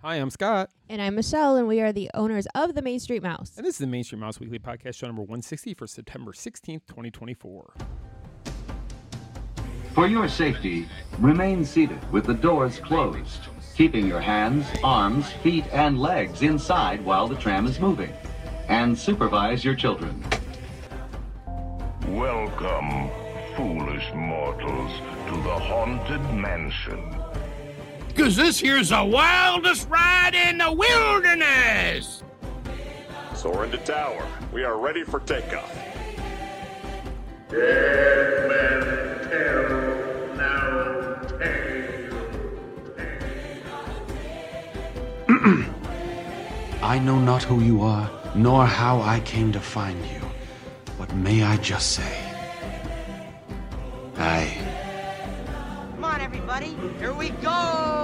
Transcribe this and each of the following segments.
Hi, I'm Scott. And I'm Michelle, and we are the owners of the Main Street Mouse. And this is the Main Street Mouse Weekly Podcast, show number 160 for September 16th, 2024. For your safety, remain seated with the doors closed, keeping your hands, arms, feet, and legs inside while the tram is moving. And supervise your children. Welcome, foolish mortals, to the Haunted Mansion. 'Cause this here's the wildest ride in the wilderness! Soar into tower. We are ready for takeoff. Dead men tell no tale. I know not who you are, nor how I came to find you. But may I just say, Come on, everybody. Here we go.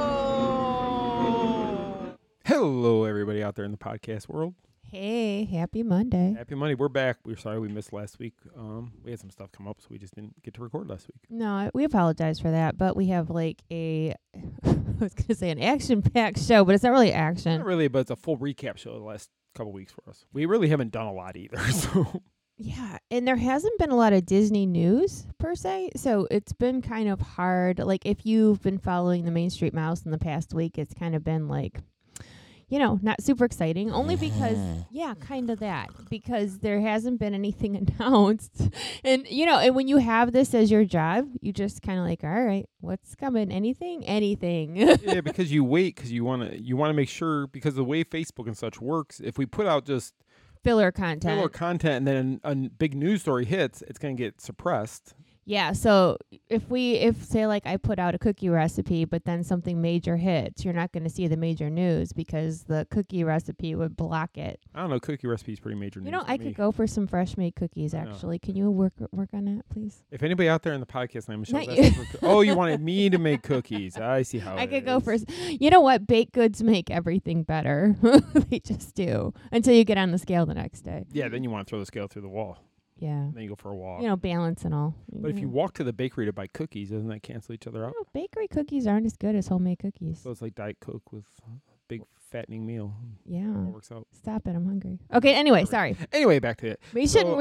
Hello, everybody out there in the podcast world. Hey, happy Monday. Happy Monday. We're back. We're sorry we missed last week. We had some stuff come up, so we just didn't get to record last week. No, we apologize for that, but we have like I was going to say an action-packed show, but it's not really action. Not really, but it's a full recap show of the last couple weeks for us. We really haven't done a lot either, so... Yeah, and there hasn't been a lot of Disney news, per se, so it's been kind of hard. Like, if you've been following the Main Street Mouse in the past week, it's kind of been like, you know, not super exciting, only because, yeah, kind of that, because there hasn't been anything announced. And, you know, and when you have this as your job, you just kind of like, all right, what's coming? Anything? Yeah, because you wait, because you want to make sure, because the way Facebook and such works, if we put out just filler content, and then a big news story hits, it's going to get suppressed. Yeah, so if say like I put out a cookie recipe, but then something major hits, you're not going to see the major news because the cookie recipe would block it. I don't know, cookie recipe is pretty major news. You know, to I me. could go for some fresh made cookies actually. Can you work on that, please? If anybody out there in the podcast, I'm Michelle. Not you. Oh, you wanted me to make cookies. I see how I could go for. You know what? Baked goods make everything better. They just do until you get on the scale the next day. Yeah, then you want to throw the scale through the wall. Yeah. Then you go for a walk. You know, balance and all. But if you walk to the bakery to buy cookies, doesn't that cancel each other out? No, bakery cookies aren't as good as homemade cookies. So it's like Diet Coke with a big fattening meal. Yeah. It works out. Stop it. I'm hungry. Okay, anyway, sorry. Anyway, back to it. We shouldn't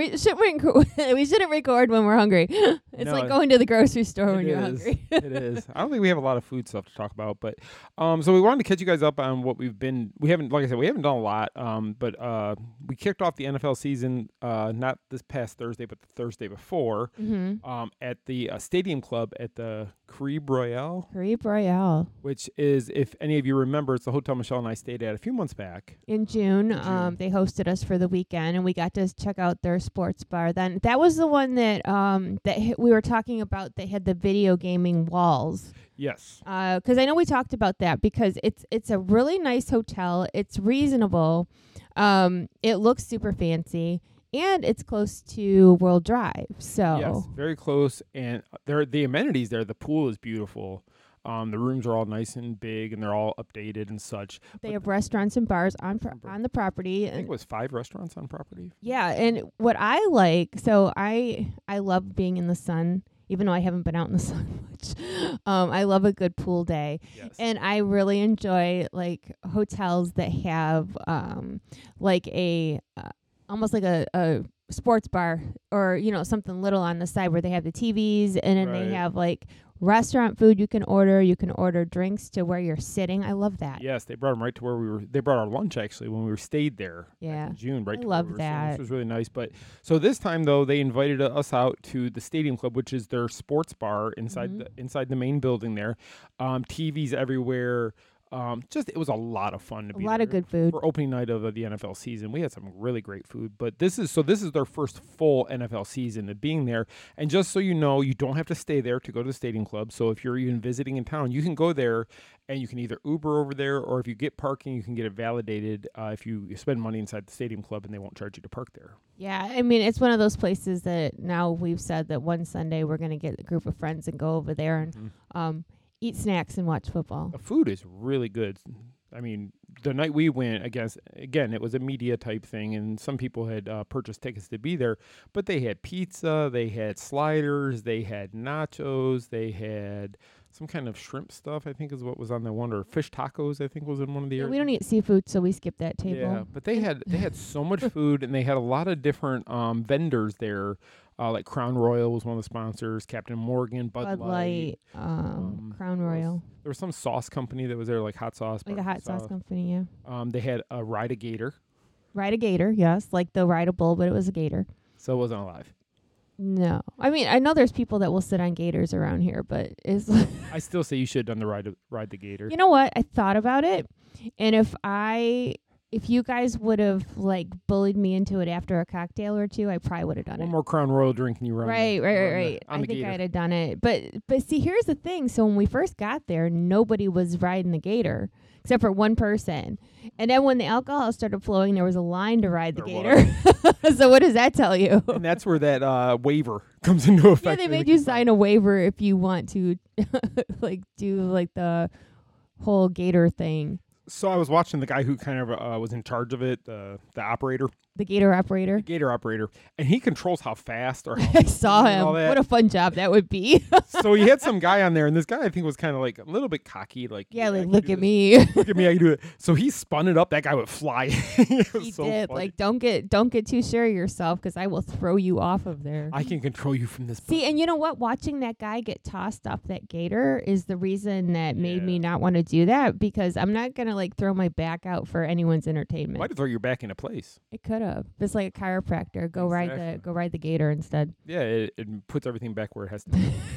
record when we're hungry. It's like going to the grocery store when you're hungry. It is. I don't think we have a lot of food stuff to talk about, but so we wanted to catch you guys up on what we haven't, like I said, we haven't done a lot, but we kicked off the NFL season not this past Thursday, but the Thursday before at the Stadium Club at the Caribe Royale. Caribe Royale. Which is, if any of you remember, it's the hotel Michelle and I stayed at a few months back. In June. They hosted us for the weekend, and we got to check out their sports bar. Then that was the one that we were talking about. They had the video gaming walls. Yes. Because I know we talked about that because it's a really nice hotel. It's reasonable. It looks super fancy. And it's close to World Drive, so yes, very close. And the amenities there. The pool is beautiful. The rooms are all nice and big, and they're all updated and such. They have restaurants and bars on the property. I think it was 5 restaurants on property. Yeah, and what I like, so I love being in the sun, even though I haven't been out in the sun much. I love a good pool day. Yes. And I really enjoy like hotels that have like a almost like a sports bar or, you know, something little on the side where they have the TVs and then they have like restaurant food you can order drinks to where you're sitting. I love that. Yes, they brought them right to where we were. They brought our lunch actually when we stayed there back in June, right? I to love where we that. This was really nice. But so this time though, they invited us out to the Stadium Club, which is their sports bar inside the main building there. TVs everywhere. It was a lot of fun to be there. A lot of good food. For opening night of the NFL season. We had some really great food, but this is their first full NFL season of being there. And just so you know, you don't have to stay there to go to the Stadium Club. So if you're even visiting in town, you can go there and you can either Uber over there, or if you get parking, you can get it validated if you spend money inside the Stadium Club, and they won't charge you to park there. Yeah, I mean, it's one of those places that now we've said that one Sunday we're going to get a group of friends and go over there and eat snacks and watch football. The food is really good. I mean, the night we went, again, it was a media type thing, and some people had purchased tickets to be there, but they had pizza, they had sliders, they had nachos, they had some kind of shrimp stuff, I think is what was on that one, or fish tacos, I think was in one of the Yeah, we don't eat seafood, so we skipped that table. Yeah, but they had so much food, and they had a lot of different vendors there. Like Crown Royal was one of the sponsors, Captain Morgan, Bud Light, Crown Royal. There was some sauce company that was there, like hot sauce. Like a hot sauce company, yeah. They had a Ride a Gator. Ride a gator, yes, like the ride a bull, but it was a gator. So it wasn't alive. No. I mean, I know there's people that will sit on gators around here, but it's I still say you should have done the ride the gator. You know what? I thought about it, and if you guys would have like bullied me into it after a cocktail or two, I probably would have done it. One more Crown Royal drink and you run. Right. I think I'd have done it. But see, here's the thing. So when we first got there, nobody was riding the gator except for one person. And then when the alcohol started flowing, there was a line to ride the gator. So what does that tell you? And that's where that waiver comes into effect. Yeah, they made you sign a waiver if you want to like do like the whole gator thing. So I was watching the guy who kind of was in charge of it, the operator. The gator operator. The gator operator. And he controls how fast or how I saw him. What a fun job that would be. So he had some guy on there, and this guy I think was kind of like a little bit cocky. Like, yeah, like, look at me. Look at me, I can do it. So he spun it up. That guy would fly. He did. Funny. Like, don't get too sure of yourself because I will throw you off of there. I can control you from this. See, and you know what? Watching that guy get tossed off that gator is the reason that made me not want to do that, because I'm not going to like throw my back out for anyone's entertainment. Might have throw your back into place. It could have. It's like a chiropractor. Go ride the gator instead. Yeah, it puts everything back where it has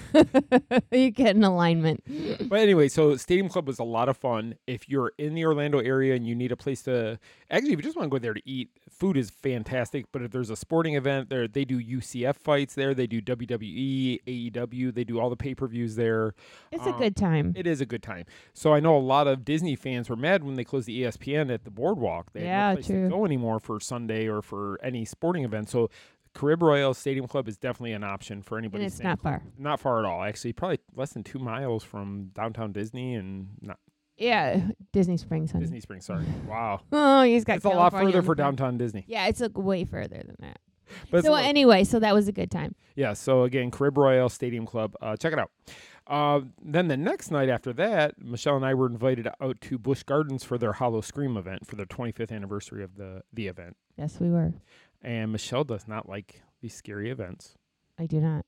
to be. You get an alignment. But anyway, so Stadium Club was a lot of fun. If you're in the Orlando area and you need a place to, actually, if you just want to go there to eat, food is fantastic. But if there's a sporting event there, they do UCF fights there. They do WWE, AEW. They do all the pay-per-views there. It's a good time. It is a good time. So I know a lot of Disney fans were mad when they closed the ESPN at the boardwalk. They had no place to go anymore for Sunday or for any sporting event. So Carib Royal Stadium Club is definitely an option for anybody. And it's not far. Not far at all. Actually, probably less than 2 miles from downtown Disney and not. Yeah, Disney Springs, honey. Disney Springs, sorry. Wow. Oh, he's got. It's a lot further for downtown Disney. Yeah, it's way further than that. But so anyway, so that was a good time. Yeah. So again, Carib Royal Stadium Club. Check it out. Then the next night after that, Michelle and I were invited out to Busch Gardens for their Hollow Scream event for their 25th anniversary of the event. Yes, we were. And Michelle does not like these scary events. I do not.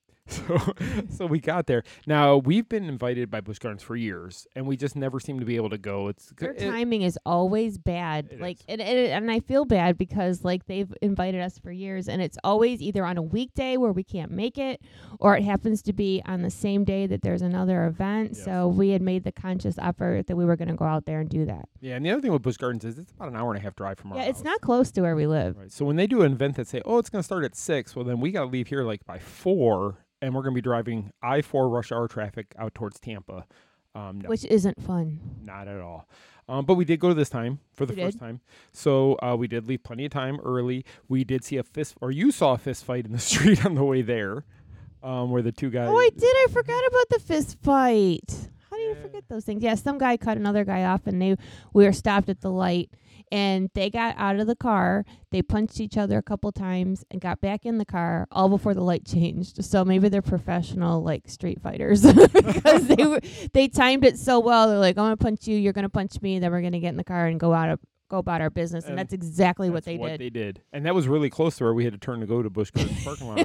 So we got there. Now, we've been invited by Busch Gardens for years, and we just never seem to be able to go. Their timing is always bad. And I feel bad because like they've invited us for years, and it's always either on a weekday where we can't make it, or it happens to be on the same day that there's another event. Yes. So we had made the conscious effort that we were going to go out there and do that. Yeah, and the other thing with Busch Gardens is it's about an hour and a half drive from our house. Yeah, it's not close to where we live. Right. So when they do an event that say, oh, it's going to start at 6, well, then we got to leave here like by 4. And we're going to be driving I-4 rush hour traffic out towards Tampa. No, which isn't fun. Not at all. But we did go this time for the first time. So we did leave plenty of time early. We did see you saw a fist fight in the street on the way there where the two guys. Oh, I did. I forgot about the fist fight. How do you forget those things? Yeah, some guy cut another guy off, and we were stopped at the light. And they got out of the car, they punched each other a couple times and got back in the car all before the light changed. So maybe they're professional, like, street fighters because they timed it so well. They're like, I'm going to punch you, you're going to punch me, then we're going to get in the car and go about our business. And that's exactly what they did. And that was really close to where we had to turn to go to Busch Gardens parking lot.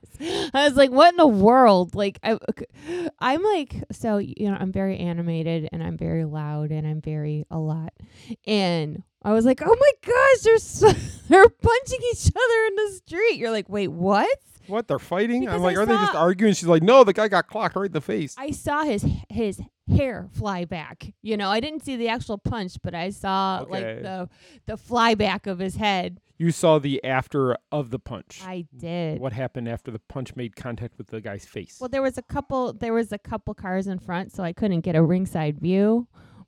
I was like, what in the world? Like, I'm like, so, I'm very animated and I'm very loud and I'm very a lot. And I was like, oh my gosh, they're punching each other in the street. You're like, wait, what? What, they're fighting? Because I'm like, are they just arguing? She's like, no, the guy got clocked right in the face. I saw his hair fly back. I didn't see the actual punch, but I saw like the fly back of his head. You saw the after of the punch. I did. What happened after the punch made contact with the guy's face? Well, there was a couple cars in front, so I couldn't get a ringside view.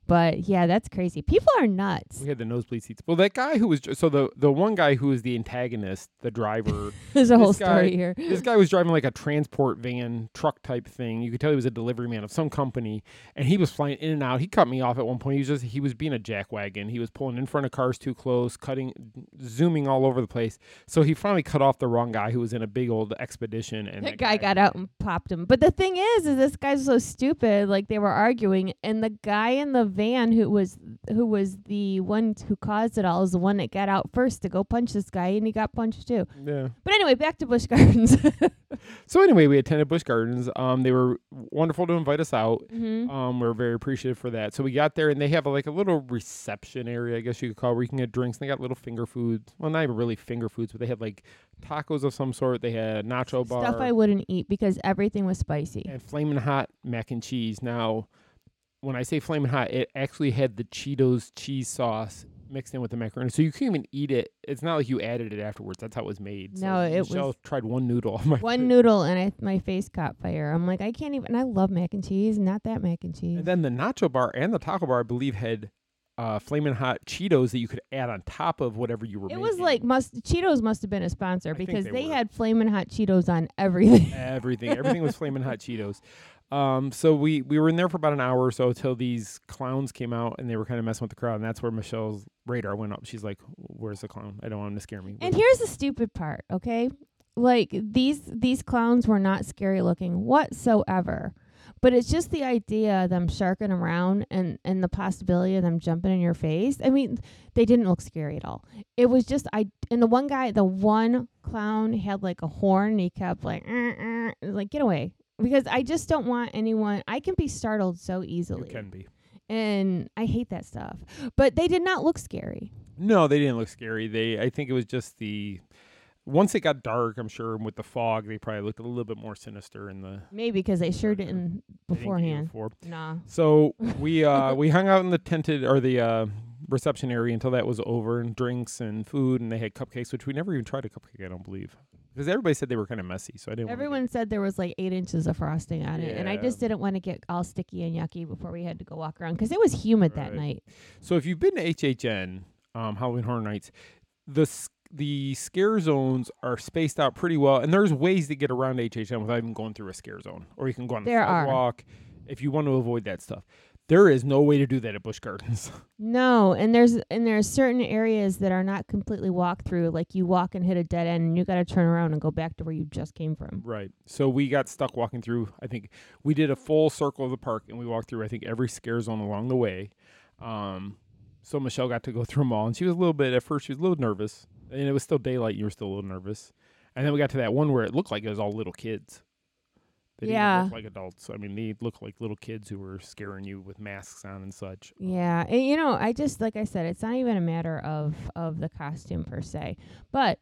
But yeah, that's crazy. People are nuts. We had the nosebleed seats. Well, that guy who was so the one guy who was the antagonist, the driver. There's a whole story here. This guy was driving like a transport van truck type thing. You could tell he was a delivery man of some company, and he was flying in and out. He cut me off at one point. He was being a jackwagon. He was pulling in front of cars too close, zooming all over the place. So he finally cut off the wrong guy who was in a big old Expedition, and that guy got out and popped him. But the thing is this guy's so stupid. Like, they were arguing, and the guy in the van who was the one who caused it all is the one that got out first to go punch this guy, and he got punched too. Yeah. But anyway, back to Busch Gardens. So anyway, we attended Busch Gardens. They were wonderful to invite us out. Mm-hmm. We're very appreciative for that. So we got there, and they have like a little reception area, I guess you could call it, where you can get drinks. And they got little finger foods. Well, not even really finger foods, but they had like tacos of some sort. They had nacho bar. Stuff I wouldn't eat because everything was spicy. And flaming hot mac and cheese. Now, when I say flaming hot, it actually had the Cheetos cheese sauce mixed in with the macaroni, so you can't even eat it. It's not like you added it afterwards. That's how it was made. No, so Michelle was tried one noodle. Noodle, and my face caught fire. I'm like, I can't even. And I love mac and cheese, not that mac and cheese. And then the nacho bar and the taco bar, I believe, had flaming hot Cheetos that you could add on top of whatever you were making. It was like Cheetos must have been a sponsor because they were. had flaming hot Cheetos on everything. Everything was flaming hot Cheetos. So we were in there for about an hour or so until these clowns came out, and they were kind of messing with the crowd, and that's where Michelle's radar went up. She's like, "Where's the clown? I don't want him to scare me." And here's the stupid part, okay? Like, these clowns were not scary looking whatsoever. But it's just the idea of them sharking around and the possibility of them jumping in your face. I mean, they didn't look scary at all. It was just, and the one clown had like a horn, and he kept like, like, get away. Because I just don't want anyone, I can be startled so easily. You can be. And I hate that stuff. But they did not look scary. No, they didn't look scary. I think it was just once it got dark, I'm sure with the fog, they probably looked a little bit more sinister in the. Maybe because they sure didn't beforehand. Nah. So we hung out in the tented or the reception area until that was over, and drinks and food, and they had cupcakes, which we never even tried a cupcake, I don't believe, because everybody said they were kind of messy. So I didn't. Everyone said there was like 8 inches of frosting on it, and I just Yeah. didn't want to get all sticky and yucky before we had to go walk around because it was humid that night. So if you've been to HHN, Halloween Horror Nights, the scare zones are spaced out pretty well, and there's ways to get around HHN without even going through a scare zone, or you can go on the sidewalk if you want to avoid that stuff. There is no way to do that at Busch Gardens. No, and there's certain areas that are not completely walk through. Like you walk and hit a dead end, and you got to turn around and go back to where you just came from. Right. So we got stuck walking through. I think we did a full circle of the park, and we walked through, I think, every scare zone along the way. So Michelle got to go through them all, and she was at first she was a little nervous, and it was still daylight, and you were still a little nervous. And then we got to that one where it looked like it was all little kids. They didn't even look like adults. I mean, they looked like little kids who were scaring you with masks on and such. Yeah, and, I just, like I said, it's not even a matter of the costume per se, but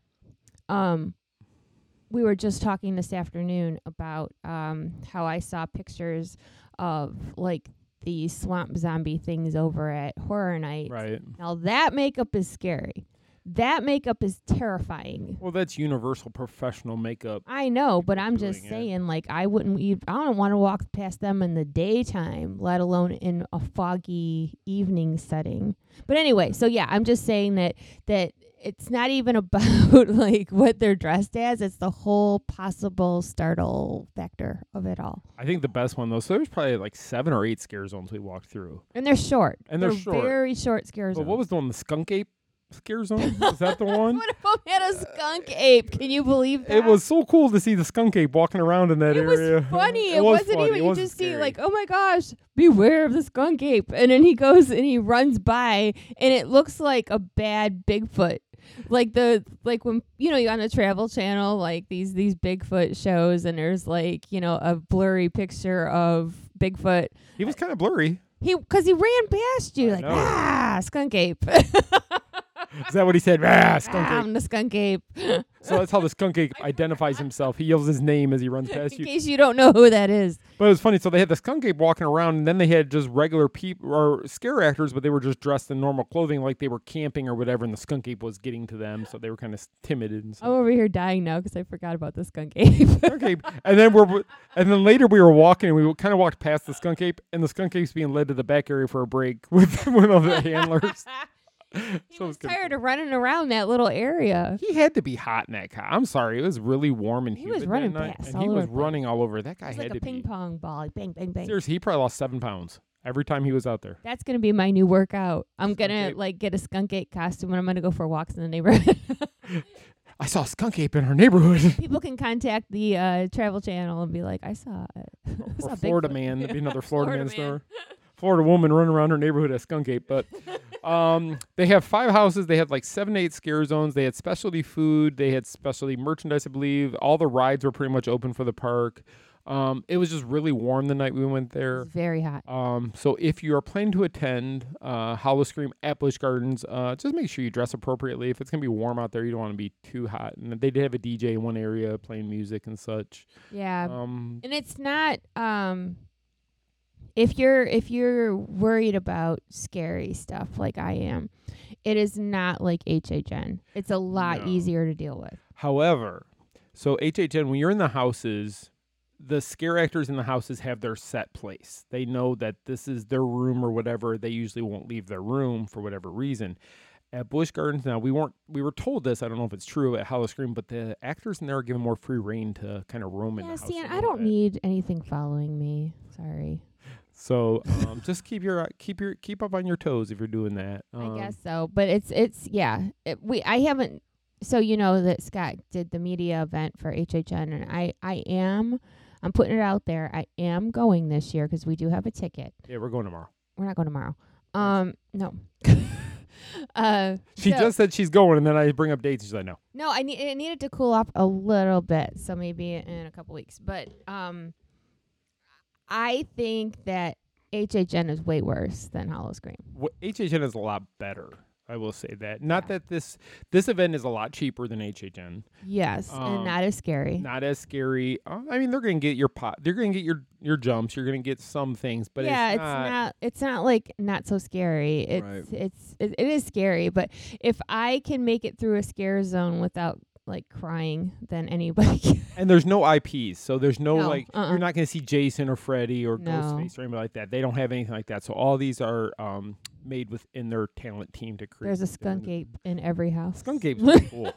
we were just talking this afternoon about how I saw pictures of like the swamp zombie things over at Horror Nights. Right. Now that makeup is scary. That makeup is terrifying. Well, that's universal professional makeup. I know, but I'm just saying, like, I don't want to walk past them in the daytime, let alone in a foggy evening setting. But anyway, so yeah, I'm just saying that it's not even about like what they're dressed as. It's the whole possible startle factor of it all. I think the best one though. So there's probably like 7 or 8 scare zones we walked through, and they're short. And they're short. Very short scare zones. But what was the one? The skunk ape scare zone? Is that the one? One of them had a skunk ape. Can you believe that? It was so cool to see the skunk ape walking around in that area. It was funny. It was wasn't funny. even. It You wasn't just see scary. like, oh my gosh, beware of the skunk ape. And then he goes and he runs by, and it looks like a bad Bigfoot. Like when you're on the Travel Channel, like these Bigfoot shows, and there's like a blurry picture of Bigfoot. He was kind of blurry. Because he ran past you like know. skunk ape. Is that what he said? Ah, skunk ape. I'm the skunk ape. So that's how the skunk ape identifies himself. He yells his name as he runs past In you. case you don't know who that is. But it was funny. So they had the skunk ape walking around, and then they had just regular people or scare actors, but they were just dressed in normal clothing, like they were camping or whatever. And the skunk ape was getting to them, so they were kind of timid and stuff. I'm over here dying now because I forgot about the skunk ape. Skunk ape. And then later we were walking, and we kind of walked past the skunk ape, and the skunk ape's being led to the back area for a break with one of the handlers. He was tired of running around that little area. He had to be hot in that car. I'm sorry, it was really warm and He humid was running that night, fast and all he over was the place. running all over. That guy It was had like to a ping be. pong ball. Like bang, bang, bang. Seriously, he probably lost 7 pounds every time he was out there. That's going to be my new workout. I'm going Skunk to ape. get a skunk ape costume and I'm going to go for walks in the neighborhood. I saw a skunk ape in our neighborhood. People can contact the Travel Channel and be like, I saw it. I saw Or Florida Bigfoot." man. There'd be another Florida, man man. store. Florida woman running around her neighborhood as skunk ape. But they have 5 houses. They had like 7 to 8 scare zones. They had specialty food. They had specialty merchandise, I believe. All the rides were pretty much open for the park. It was just really warm the night we went there. It's very hot. So if you are planning to attend Howl-O-Scream at Busch Gardens, just make sure you dress appropriately. If it's going to be warm out there, you don't want to be too hot. And they did have a DJ in one area playing music and such. Yeah. And it's not if you're worried about scary stuff like I am, it is not like HHN. It's a lot easier to deal with. However, so HHN, when you're in the houses, the scare actors in the houses have their set place. They know that this is their room or whatever. They usually won't leave their room for whatever reason. At Busch Gardens now, we were told this. I don't know if it's true at Howl-O-Scream, but the actors in there are given more free reign to kind of roam in the house. See, a and I little don't bit. need anything following me. Sorry. So just keep up on your toes if you're doing that. I guess so, but it's yeah. I haven't. So you know that Scott did the media event for HHN, and I'm putting it out there. I am going this year because we do have a ticket. Yeah, we're going tomorrow. We're not going tomorrow. No. She just said she's going, and then I bring up dates. She's like, no. No, it needed to cool off a little bit, so maybe in a couple weeks. But I think that HHN is way worse than Howl-O-Scream. HHN is a lot better. I will say that. Not that this event is a lot cheaper than HHN. Yes, and not as scary. Not as scary. I mean, they're going to get your pot. They're going to get your jumps. You're going to get some things, but yeah, it's not like not so scary. It is scary, but if I can make it through a scare zone without like crying, then anybody can. And there's no IPs, so there's no uh-uh. you're not going to see Jason or Freddy or No. Ghostface or anything like that. They don't have anything like that. So all these are made within their talent team to create. There's a skunk ape in every house. Skunk ape's pretty cool.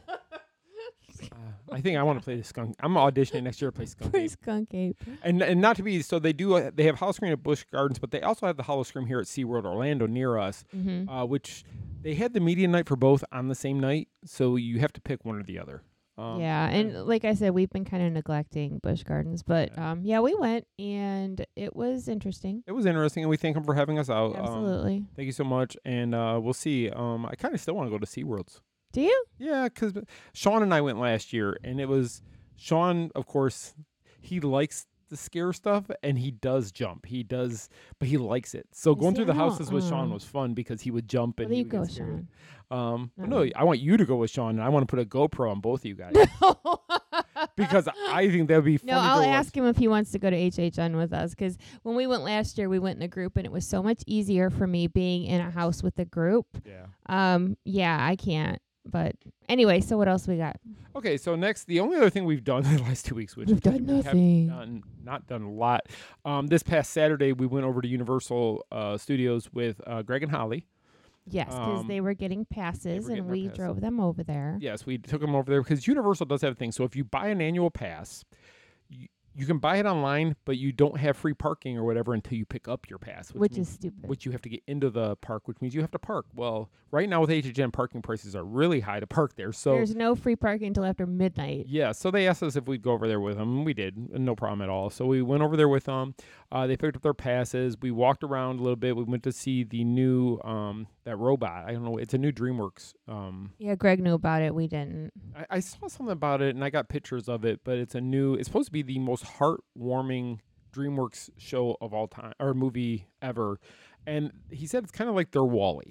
I think I want to play the skunk. I'm auditioning next year to play skunk ape. Skunk ape. And not to be so they have Howl-O-Scream at Busch Gardens, but they also have the Howl-O-Scream here at SeaWorld Orlando near us, which they had the media night for both on the same night. So you have to pick one or the other. Yeah, and like I said, we've been kind of neglecting Busch Gardens, but we went and it was interesting. It was interesting, and we thank them for having us out. Absolutely. Thank you so much, and we'll see. I kind of still want to go to SeaWorld's. Do you? Yeah, because Sean and I went last year, and it was Sean, of course, he likes the scare stuff, and he does jump. He does, but he likes it. So going through the houses with Sean was fun because he would jump and Well, he you would go, get scared. Sean. No, I want you to go with Sean, and I want to put a GoPro on both of you guys. Because I think that would be fun. No, I'll ask him if he wants to go to HHN with us, because when we went last year, we went in a group, and it was so much easier for me being in a house with a group. Yeah. I can't. But anyway, so what else we got? Okay, so next, the only other thing we've done in the last 2 weeks, which We've done we nothing. have not done a lot. This past Saturday, we went over to Universal Studios with Greg and Holly. Yes, because they were getting passes, and we drove them over there. Yes, we took them over there because Universal does have a thing. So if you buy an annual pass, you can buy it online, but you don't have free parking or whatever until you pick up your pass. Which is stupid. Which you have to get into the park, which means you have to park. Well, right now with HHN, parking prices are really high to park there. So there's no free parking until after midnight. Yeah, so they asked us if we'd go over there with them, and we did, and no problem at all. So we went over there with them. They picked up their passes. We walked around a little bit. We went to see the new that robot. I don't know. It's a new DreamWorks. Yeah, Greg knew about it. We didn't. I saw something about it, and I got pictures of it. But it's it's supposed to be the most heartwarming DreamWorks show of all time, or movie ever. And he said it's kind of like their WALL-E.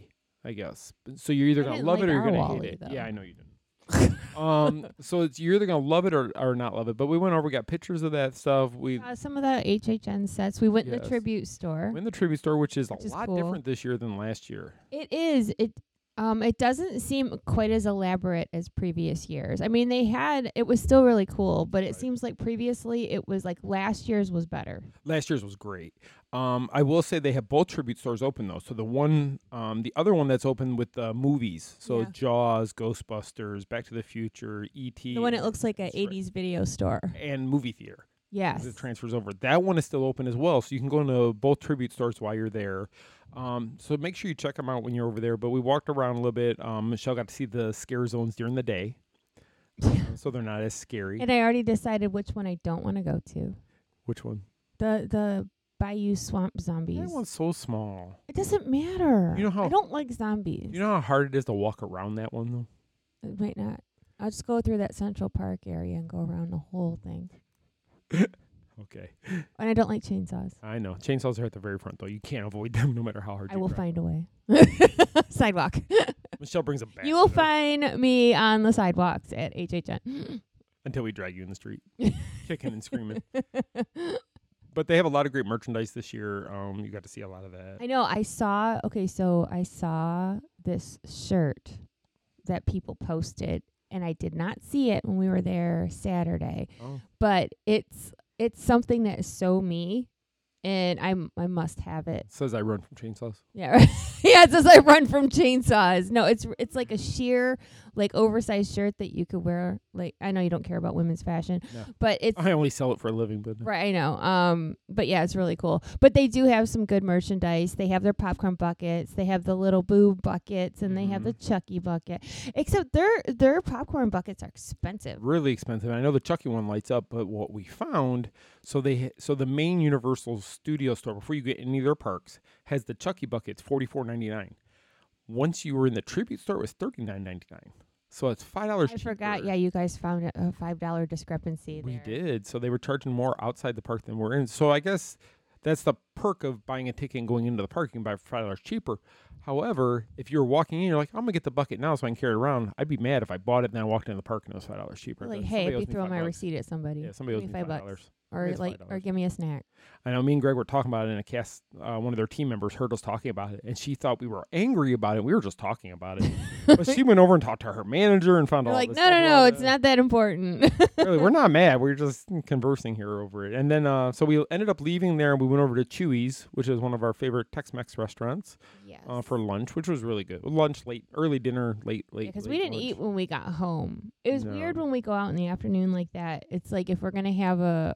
I guess. So you're either I gonna didn't love like it or you're our gonna Wally, hate it. though. Yeah, I know you didn't. So you're either gonna love it or not love it. But we went over, we got pictures of that stuff. We Some of the HHN sets. We went in the Yes. tribute store. went in the tribute store, which is Which a is lot cool. different this year than last year. It is. It doesn't seem quite as elaborate as previous years. I mean, it was still really cool, but it Right. seems like previously it was like last year's was better. Last year's was great. I will say they have both tribute stores open though. So the other one that's open with the movies. So Yeah. Jaws, Ghostbusters, Back to the Future, E.T. The one it looks like a That's right. 80s video store. and movie theater. Yes. It transfers over. That one is still open as well, so you can go into both tribute stores while you're there. So make sure you check them out when you're over there. But we walked around a little bit. Michelle got to see the scare zones during the day, so they're not as scary. And I already decided which one I don't want to go to. Which one? The Bayou Swamp Zombies. That one's so small. It doesn't matter. You know how- I don't like zombies. You know how hard it is to walk around that one though. It might not. I'll just go through that Central Park area and go around the whole thing. Okay, And I don't like chainsaws. I know chainsaws are at the very front though. You can't avoid them no matter how hard I you will try. find a way. Sidewalk. Michelle brings a bat. You will with her find me on the sidewalks at HHN. until we drag you in the street, kicking and screaming. But they have a lot of great merchandise this year. You got to see a lot of that. I know. I saw this shirt that people posted, and I did not see it when we were there Saturday. Oh. But it's something that is so me, and I must have it. It says I run from chainsaws. Yeah, right. Yeah, it says I run from chainsaws. No, it's like a sheer, like oversized shirt that you could wear. Like, I know you don't care about women's fashion, No. but it's I only sell it for a living, but right. I know. But yeah, it's really cool. But they do have some good merchandise. They have their popcorn buckets. They have the little boo buckets, and they have the Chucky bucket. Except their popcorn buckets are expensive. really expensive. I know the Chucky one lights up, but what we found, so the main Universal Studio store before you get any of their parks has the Chucky buckets $44.99. Once you were in the tribute store, it was $39.99. So it's $5 cheaper. I forgot. Yeah, you guys found a $5 discrepancy We there. did. So they were charging more outside the park than we're in. So I guess that's the perk of buying a ticket and going into the park. You can buy it for $5 cheaper. However, if you're walking in, you're like, I'm going to get the bucket now so I can carry it around. I'd be mad if I bought it and then I walked into the park and it was $5 cheaper. Like, But hey, somebody if owes you me throw my $5. receipt at somebody, Yeah, somebody owes give me me $5. $5. Or It's like, $5. or give me a snack. I know me and Greg were talking about it in a cast. One of their team members heard us talking about it, and she thought we were angry about it. We were just talking about it. But she went over and talked to her manager and found You're all like, this no, stuff no, about no, it. it's not that important. Really, we're not mad. We're just conversing here over it. And then, so we ended up leaving there, and we went over to Chewy's, which is one of our favorite Tex-Mex restaurants, Yes. for lunch, which was really good. Lunch, late, early dinner, late. Because late we didn't lunch. eat when we got home. It was No. weird when we go out in the afternoon like that. It's like if we're gonna have a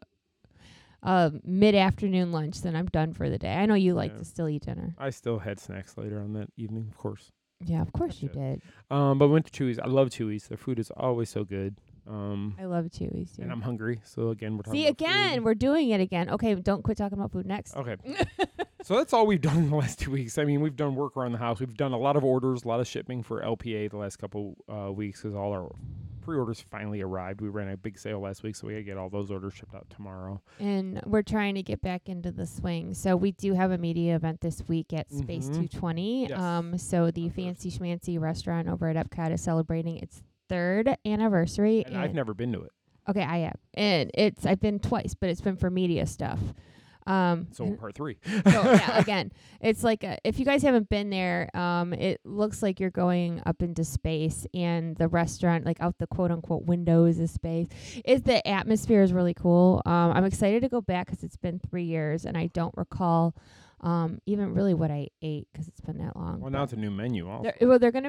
mid-afternoon lunch, then I'm done for the day. I know you like Yeah. to still eat dinner. I still had snacks later on that evening, of course. Yeah, of course you Gotcha. did. But we went to Chewy's. I love Chewy's. Their food is always so good. I love Chewy's too. And I'm hungry. So again, we're talking See, about again, food. we're doing it again. Okay, don't quit talking about food next. Okay. So that's all we've done in the last 2 weeks. I mean, we've done work around the house. We've done a lot of orders, a lot of shipping for LPA the last couple weeks because all our pre-orders finally arrived. We ran a big sale last week, so we got to get all those orders shipped out tomorrow. And we're trying to get back into the swing. So we do have a media event this week at Space Mhm. 220. Yes. So the Fancy Schmancy restaurant over at Epcot is celebrating its 3rd anniversary. And I've never been to it. Okay, I have. And I've been twice, but it's been for media stuff. So part 3. So yeah, again, it's like if you guys haven't been there, it looks like you're going up into space, and the restaurant, like out the quote unquote windows of space, the atmosphere is really cool. I'm excited to go back because it's been 3 years, and I don't recall even really what I ate because it's been that long. Well, now it's a new menu also. They're gonna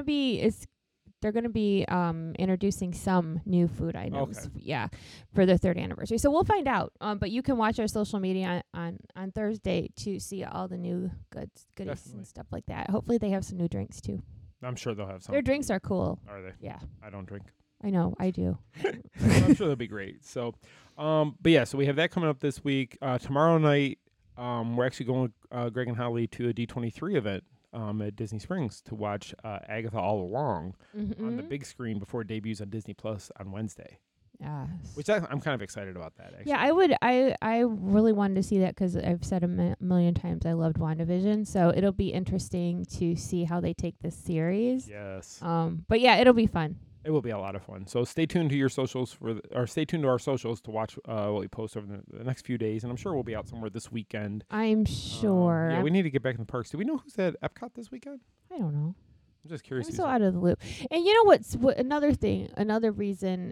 be introducing some new food items. Okay. Yeah, for their 3rd anniversary. So we'll find out. But you can watch our social media on Thursday to see all the new goodies Definitely. and stuff like that. Hopefully they have some new drinks too. I'm sure they'll have some. Their drinks are cool. Are they? Yeah, I don't drink. I know. I do. I'm sure they'll be great. So, but yeah, so we have that coming up this week. Tomorrow night, we're actually going with Greg and Holly to a D23 event at Disney Springs to watch Agatha All Along on the big screen before it debuts on Disney Plus on Wednesday. Yes. Which I'm kind of excited about that, actually. Yeah, I would. I really wanted to see that because I've said a million times I loved WandaVision. So it'll be interesting to see how they take this series. Yes. But yeah, it'll be fun. It will be a lot of fun. So stay tuned to your socials or stay tuned to our socials to watch what we post over the next few days. And I'm sure we'll be out somewhere this weekend. I'm sure. Yeah, we need to get back in the parks. Do we know who's at Epcot this weekend? I don't know. I'm just curious. I'm so out of the loop. And you know another reason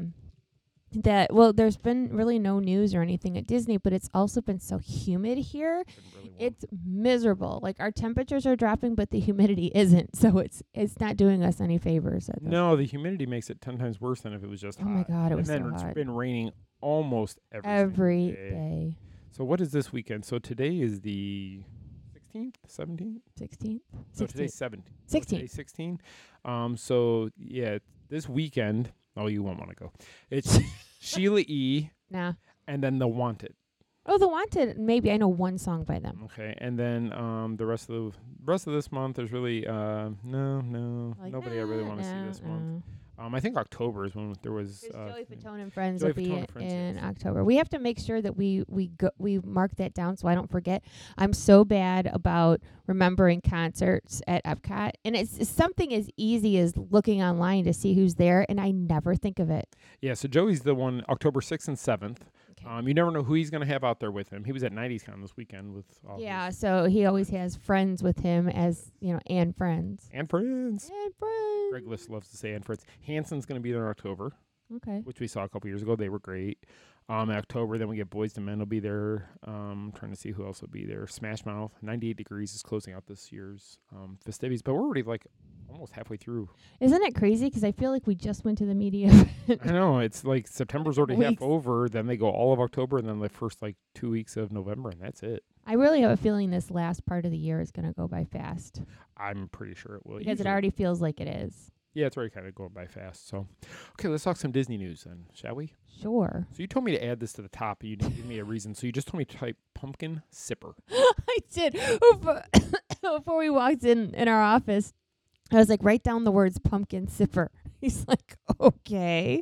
that, well, there's been really no news or anything at Disney, but it's also been so humid here. Really It's miserable. Like, our temperatures are dropping, but the humidity isn't. So it's not doing us any favors. No, the humidity makes it 10 times worse than if it was just hot. Oh my God, it was and so then it's hot. been raining almost Every day. day. So what is this weekend? So today is the 16th, 17th? 16th? No, today's 17th. 16th. Today's 16. So, yeah, this weekend, you won't want to go. It's Sheila E. Nah. And then The Wanted. Oh, The Wanted. Maybe I know one song by them. Okay, and then the rest of this month, there's really nobody I really want to see this month. I think October is when there was Joey Fatone and Friends Joey will be Fatone and Friends, in yes. October. We have to make sure that we mark that down so I don't forget. I'm so bad about remembering concerts at Epcot, and it's something as easy as looking online to see who's there, and I never think of it. Yeah, so Joey's the one October 6th and 7th. Okay. You never know who he's going to have out there with him. He was at 90s Con this weekend with all Yeah, his so he always has friends with him as, and friends. and friends. And friends. Greg List loves to say and friends. Hanson's going to be there in October, Okay. which we saw a couple years ago. They were great. In October, then we get Boyz II Men will be there. Trying to see who else will be there. Smash Mouth, 98 Degrees is closing out this year's festivities, but we're already almost halfway through. Isn't it crazy? Because I feel like we just went to the media event. I know, it's like September's already half Weeks. over, then they go all of October, and then the first 2 weeks of November, and that's it. I really have a feeling this last part of the year is going to go by fast. I'm pretty sure it will. Because it Usually- already feels like it is. Yeah, it's already kind of going by fast. So, okay, let's talk some Disney news then, shall we? Sure. So you told me to add this to the top, and you didn't give me a reason. So you just told me to type pumpkin sipper. I did. Before we walked in our office, I was like, write down the words pumpkin sipper. He's like, okay.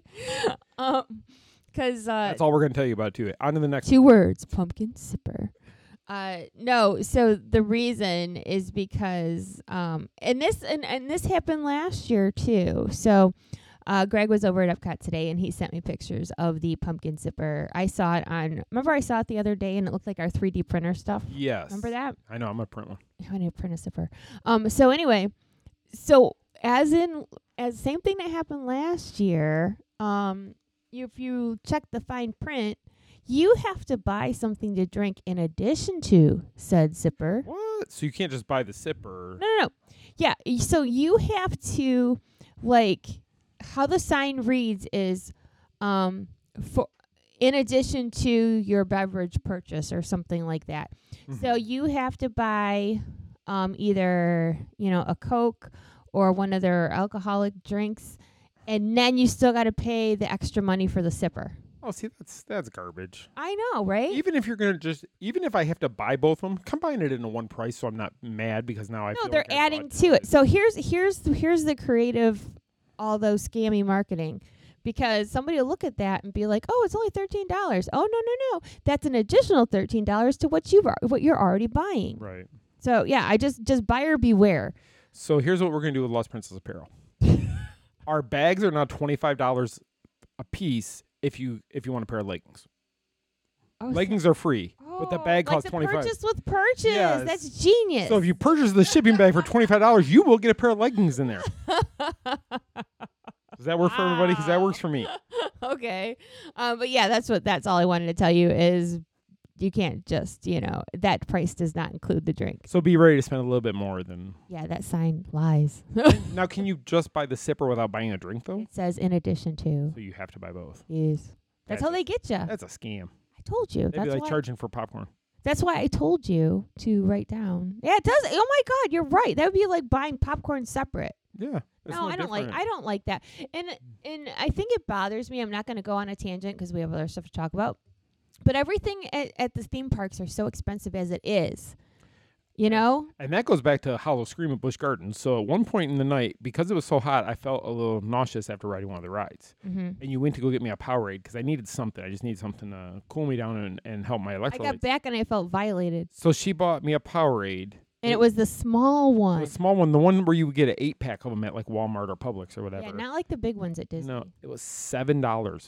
Because That's all we're going to tell you about, too. On to the next 2 words, pumpkin sipper. No, so the reason is because and this happened last year too. So Greg was over at Epcot today and he sent me pictures of the pumpkin zipper. I saw it the other day and it looked like our 3D printer stuff. Yes. Remember that? I know, I'm going to print one. I need to print a zipper. So anyway, as same thing that happened last year, if you check the fine print, you have to buy something to drink in addition to said zipper. What? So you can't just buy the sipper. No. Yeah, so you have to, how the sign reads is for in addition to your beverage purchase or something like that. Mm-hmm. So you have to buy either, a Coke or one of their alcoholic drinks, and then you still got to pay the extra money for the sipper. Oh, see, that's garbage. I know, right? Even if you're going to even if I have to buy both of them, combine it into one price so I'm not mad because now I feel they're like I adding bought to two. it. So here's the creative, although scammy marketing, because somebody will look at that and be like, "Oh, it's only $13." Oh, no, that's an additional $13 to what you're already buying. Right. So yeah, I just buyer beware. So here's what we're going to do with Lost Princess Apparel. Our bags are now $25 a piece if you want a pair of leggings. Oh, Leggings are free, but the bag costs $25. Purchase with purchase. Yes. That's genius. So if you purchase the shipping bag for $25, you will get a pair of leggings in there. Does that work for everybody? Because that works for me. Okay. But yeah, that's all I wanted to tell you is you can't just, that price does not include the drink. So be ready to spend a little bit more than... Yeah, that sign lies. Now, can you just buy the sipper without buying a drink, though? It says in addition to. So you have to buy both. Yes. That's how they get you. That's a scam. I told you. They'd be like charging for popcorn. That's why I told you to write down. Yeah, it does. Oh my God, you're right. That would be like buying popcorn separate. Yeah. No, I don't like that. And I think it bothers me. I'm not going to go on a tangent because we have other stuff to talk about. But everything at the theme parks are so expensive as it is. You know? And that goes back to Hollow Scream at Busch Gardens. So at one point in the night, because it was so hot, I felt a little nauseous after riding one of the rides. Mm-hmm. And you went to go get me a Powerade because I needed something. I just needed something to cool me down and help my I electrolytes. got back and I felt violated. So she bought me a Powerade. And it was the small one. The small one, the one where you would get an 8-pack of them at like Walmart or Publix or whatever. Yeah, not like the big ones at Disney. No, it was $7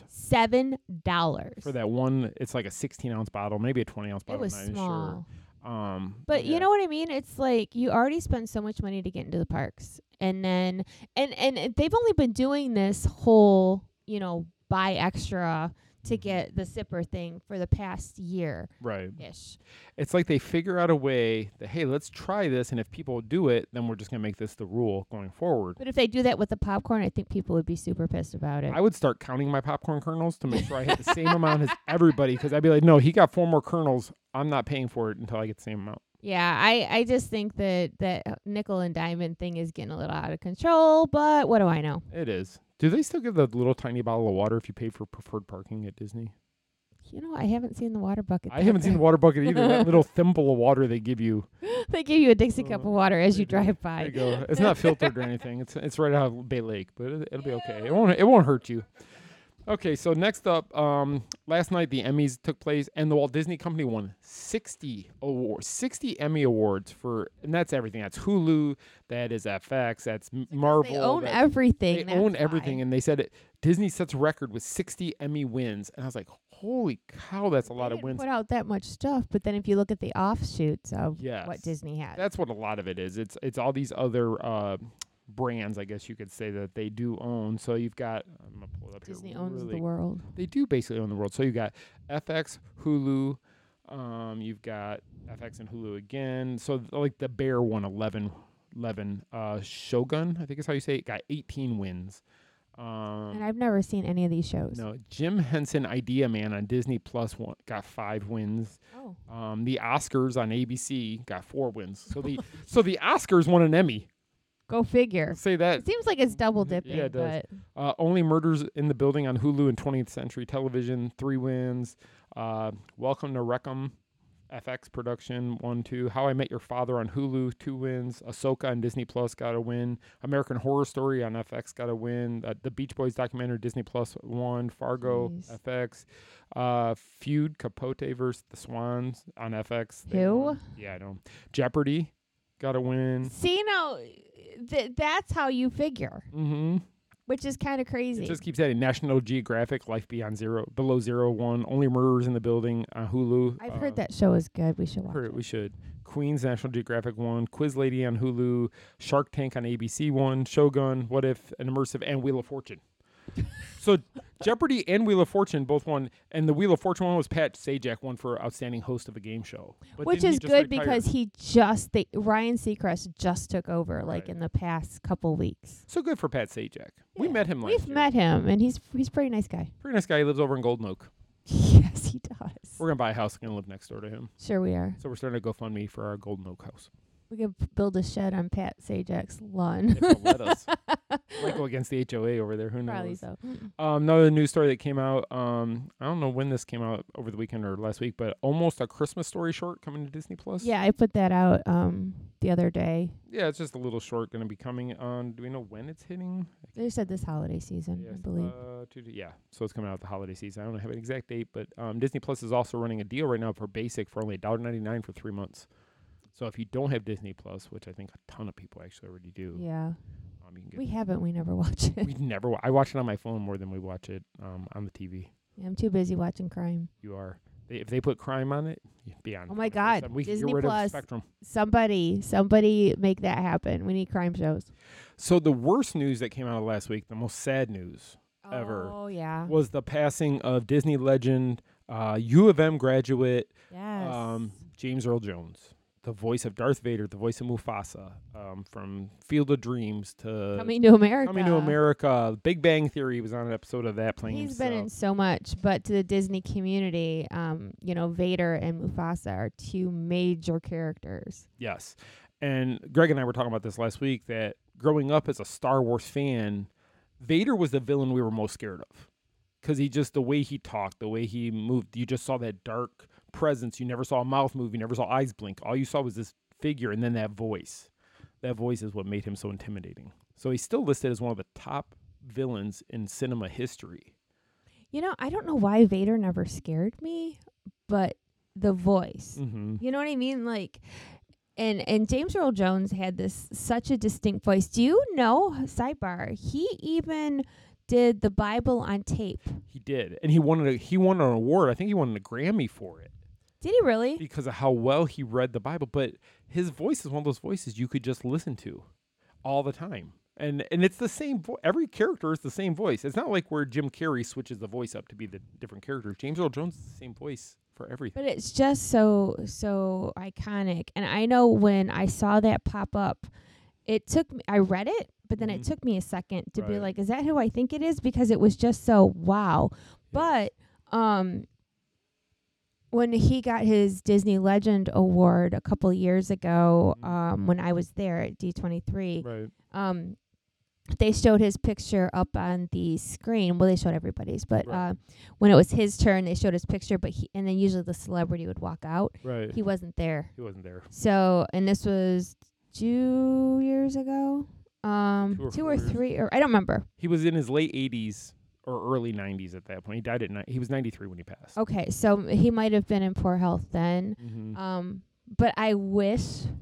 $7 for that one. It's like a 16-ounce bottle, maybe a 20-ounce bottle. It was I'm not even small. Sure. But yeah. you know what I mean? It's like you already spend so much money to get into the parks. And then and they've only been doing this whole, buy extra to get the sipper thing for the past year. Right. Ish. It's like they figure out a way that, hey, let's try this, and if people do it, then we're just going to make this the rule going forward. But if they do that with the popcorn, I think people would be super pissed about it. I would start counting my popcorn kernels to make sure I had the same amount as everybody, because I'd be like, no, he got 4 more kernels. I'm not paying for it until I get the same amount. Yeah, I just think that nickel and diamond thing is getting a little out of control, but what do I know? It is. Do they still give the little tiny bottle of water if you pay for preferred parking at Disney? I haven't seen the water bucket. I haven't seen the water bucket either. That little thimble of water they give you. They give you a Dixie cup of water as you drive by. There you go. It's not filtered or anything. It's right out of Bay Lake, but it'll be okay. It won't hurt you. Okay, so next up, last night the Emmys took place, and the Walt Disney Company won 60 Emmy awards and that's everything. That's Hulu, that is FX, that's Marvel. They own everything. They own everything, and they said Disney sets a record with 60 Emmy wins, and I was like, holy cow, that's a lot of wins. Put out that much stuff, but then if you look at the offshoots of Yes. what Disney has, That's what a lot of it is. It's all these other brands, I guess you could say, that they do own. So you've got, I'm gonna pull it up Disney here. owns the world. They do basically own the world. So you got FX, Hulu, you've got FX and Hulu again. So like the Bear won 11. Shogun, I think is how you say it, got 18 wins. And I've never seen any of these shows. No, Jim Henson Idea Man on Disney Plus got 5 wins. Oh. The Oscars on ABC got 4 wins. So the Oscars won an Emmy. Go figure. Say that. It seems like it's double dipping. Yeah, it does. But Only Murders in the Building on Hulu and 20th Century Television, 3 wins. Welcome to Wreckham, FX production, 1, 2. How I Met Your Father on Hulu, 2 wins. Ahsoka on Disney Plus got a win. American Horror Story on FX got a win. The Beach Boys documentary, Disney Plus, 1. Fargo, FX. Feud, Capote versus the Swans on FX. Who? Yeah, I know. Jeopardy got a win. See, that's how you figure. Mm-hmm. Which is kind of crazy. It just keeps adding. National Geographic, Life Below Zero, 1. Only Murders in the Building on Hulu. I've heard that show is good. We should watch it. We should. Queens, National Geographic, 1. Quiz Lady on Hulu. Shark Tank on ABC, 1. Shogun, What If, and Immersive, and Wheel of Fortune. So Jeopardy and Wheel of Fortune both won, and the Wheel of Fortune one was Pat Sajak won for Outstanding Host of a Game Show. But which is good because Ryan Seacrest just took over in the past couple weeks. So good for Pat Sajak. Yeah. We met him last year. We've met him, and he's a pretty nice guy. Pretty nice guy. He lives over in Golden Oak. Yes, he does. We're going to buy a house. We're going to live next door to him. Sure we are. So we're starting to GoFundMe for our Golden Oak house. We could build a shed on Pat Sajak's lawn. If they'll let us. Might go against the HOA over there. Who knows? Probably so. Another news story that came out. I don't know when this came out, over the weekend or last week, but Almost a Christmas Story short coming to Disney Plus. Yeah, I put that out the other day. Yeah, it's just a little short going to be coming on. Do we know when it's hitting? They said this holiday season, I believe. Yeah, so it's coming out the holiday season. I don't have an exact date, but Disney Plus is also running a deal right now for basic for only $1.99 for 3 months. So if you don't have Disney Plus, which I think a ton of people actually already do. Yeah. You can get we haven't. We never watch it. We never. I watch it on my phone more than we watch it on the TV. Yeah, I'm too busy watching crime. You are. If they put crime on it, you'd be on. Oh my God! Disney Plus. Spectrum. Somebody make that happen. We need crime shows. So the worst news that came out last week, the most sad news ever, was the passing of Disney legend, U of M graduate, James Earl Jones. The voice of Darth Vader, the voice of Mufasa, from Field of Dreams to Coming to America. Coming to America. Big Bang Theory was on an episode of that playing He's himself. been in so much, but to the Disney community, Vader and Mufasa are 2 major characters. Yes. And Greg and I were talking about this last week, that growing up as a Star Wars fan, Vader was the villain we were most scared of. Because the way he talked, the way he moved, you just saw that dark presence. You never saw a mouth move. You never saw eyes blink. All you saw was this figure, and then that voice. That voice is what made him so intimidating. So he's still listed as one of the top villains in cinema history. You know, I don't know why Vader never scared me, but the voice. Mm-hmm. You know what I mean? Like, and James Earl Jones had such a distinct voice. Do you know, sidebar, he even did the Bible on tape. He did. And he won an award. I think he won a Grammy for it. Did he really? Because of how well he read the Bible. But his voice is one of those voices you could just listen to all the time. And it's the same voice. Every character is the same voice. It's not like where Jim Carrey switches the voice up to be the different characters. James Earl Jones is the same voice for everything. But it's just so iconic. And I know when I saw that pop up, I read it, but then it took me a second to be like, is that who I think it is? Because it was just so wow. Yes. But when he got his Disney Legend Award a couple years ago, when I was there at D23, they showed his picture up on the screen. Well, they showed everybody's, but when it was his turn, they showed his picture. And then usually the celebrity would walk out. Right. He wasn't there. So, and this was 2 years ago, 2 or 3, or I don't remember. He was in his late 80s or early 90s at that point. He died he was 93 when he passed. Okay, so he might have been in poor health then. Mm-hmm. But I wish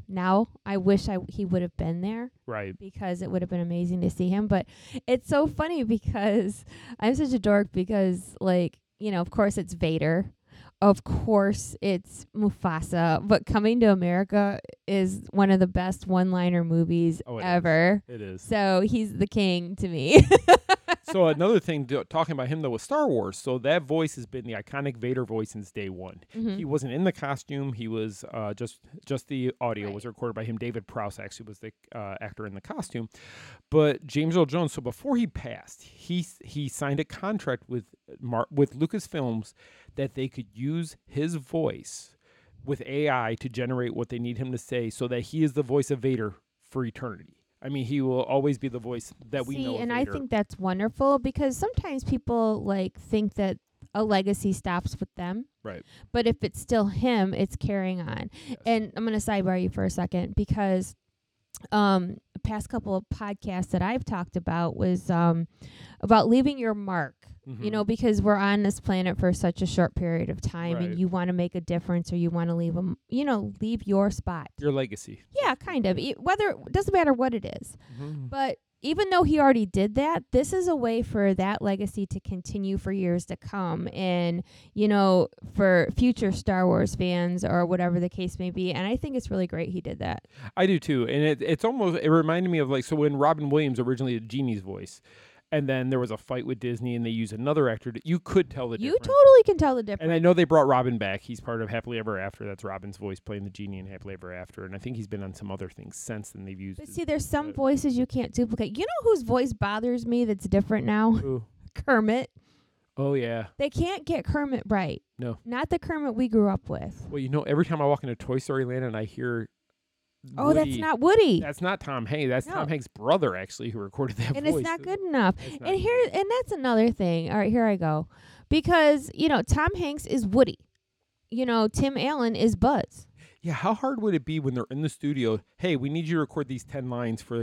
he would have been there. Right. Because it would have been amazing to see him. But it's so funny because I'm such a dork because, like, you know, of course it's Vader. Of course it's Mufasa. But Coming to America is one of the best one-liner movies ever. It is. So he's the king to me. So another thing, talking about him, though, was Star Wars. So that voice has been the iconic Vader voice since day one. Mm-hmm. He wasn't in the costume. He was just the audio was recorded by him. David Prowse actually was the actor in the costume. But James Earl Jones, so before he passed, he signed a contract with Lucasfilms that they could use his voice with AI to generate what they need him to say so that he is the voice of Vader for eternity. I mean, he will always be the voice that we know of and Vader. I think that's wonderful because sometimes people think that a legacy stops with them. Right. But if it's still him, it's carrying on. Yes. And I'm going to sidebar you for a second because the past couple of podcasts that I've talked about was about leaving your mark. Mm-hmm. You know, because we're on this planet for such a short period of time and you want to make a difference or you want to leave your spot. Your legacy. Yeah, kind of. It doesn't matter what it is. Mm-hmm. But even though he already did that, this is a way for that legacy to continue for years to come and, you know, for future Star Wars fans or whatever the case may be. And I think it's really great he did that. I do too. And it reminded me of so when Robin Williams originally did Genie's voice. And then there was a fight with Disney, and they used another actor. You could tell the difference. You totally can tell the difference. And I know they brought Robin back. He's part of Happily Ever After. That's Robin's voice playing the genie in Happily Ever After. And I think he's been on some other things since then they've used. But see, there's some voices you can't duplicate. You know whose voice bothers me that's different now? Who? Kermit. Oh, yeah. They can't get Kermit right. No. Not the Kermit we grew up with. Well, you know, every time I walk into Toy Story Land and I hear Oh, Woody. that's not Woody. That's not Tom Hanks. That's Tom Hanks' brother, actually, who recorded that and voice. It's not good enough. And that's another thing. All right, here I go. Because, you know, Tom Hanks is Woody. You know, Tim Allen is Buzz. Yeah, how hard would it be when they're in the studio? Hey, we need you to record these 10 lines for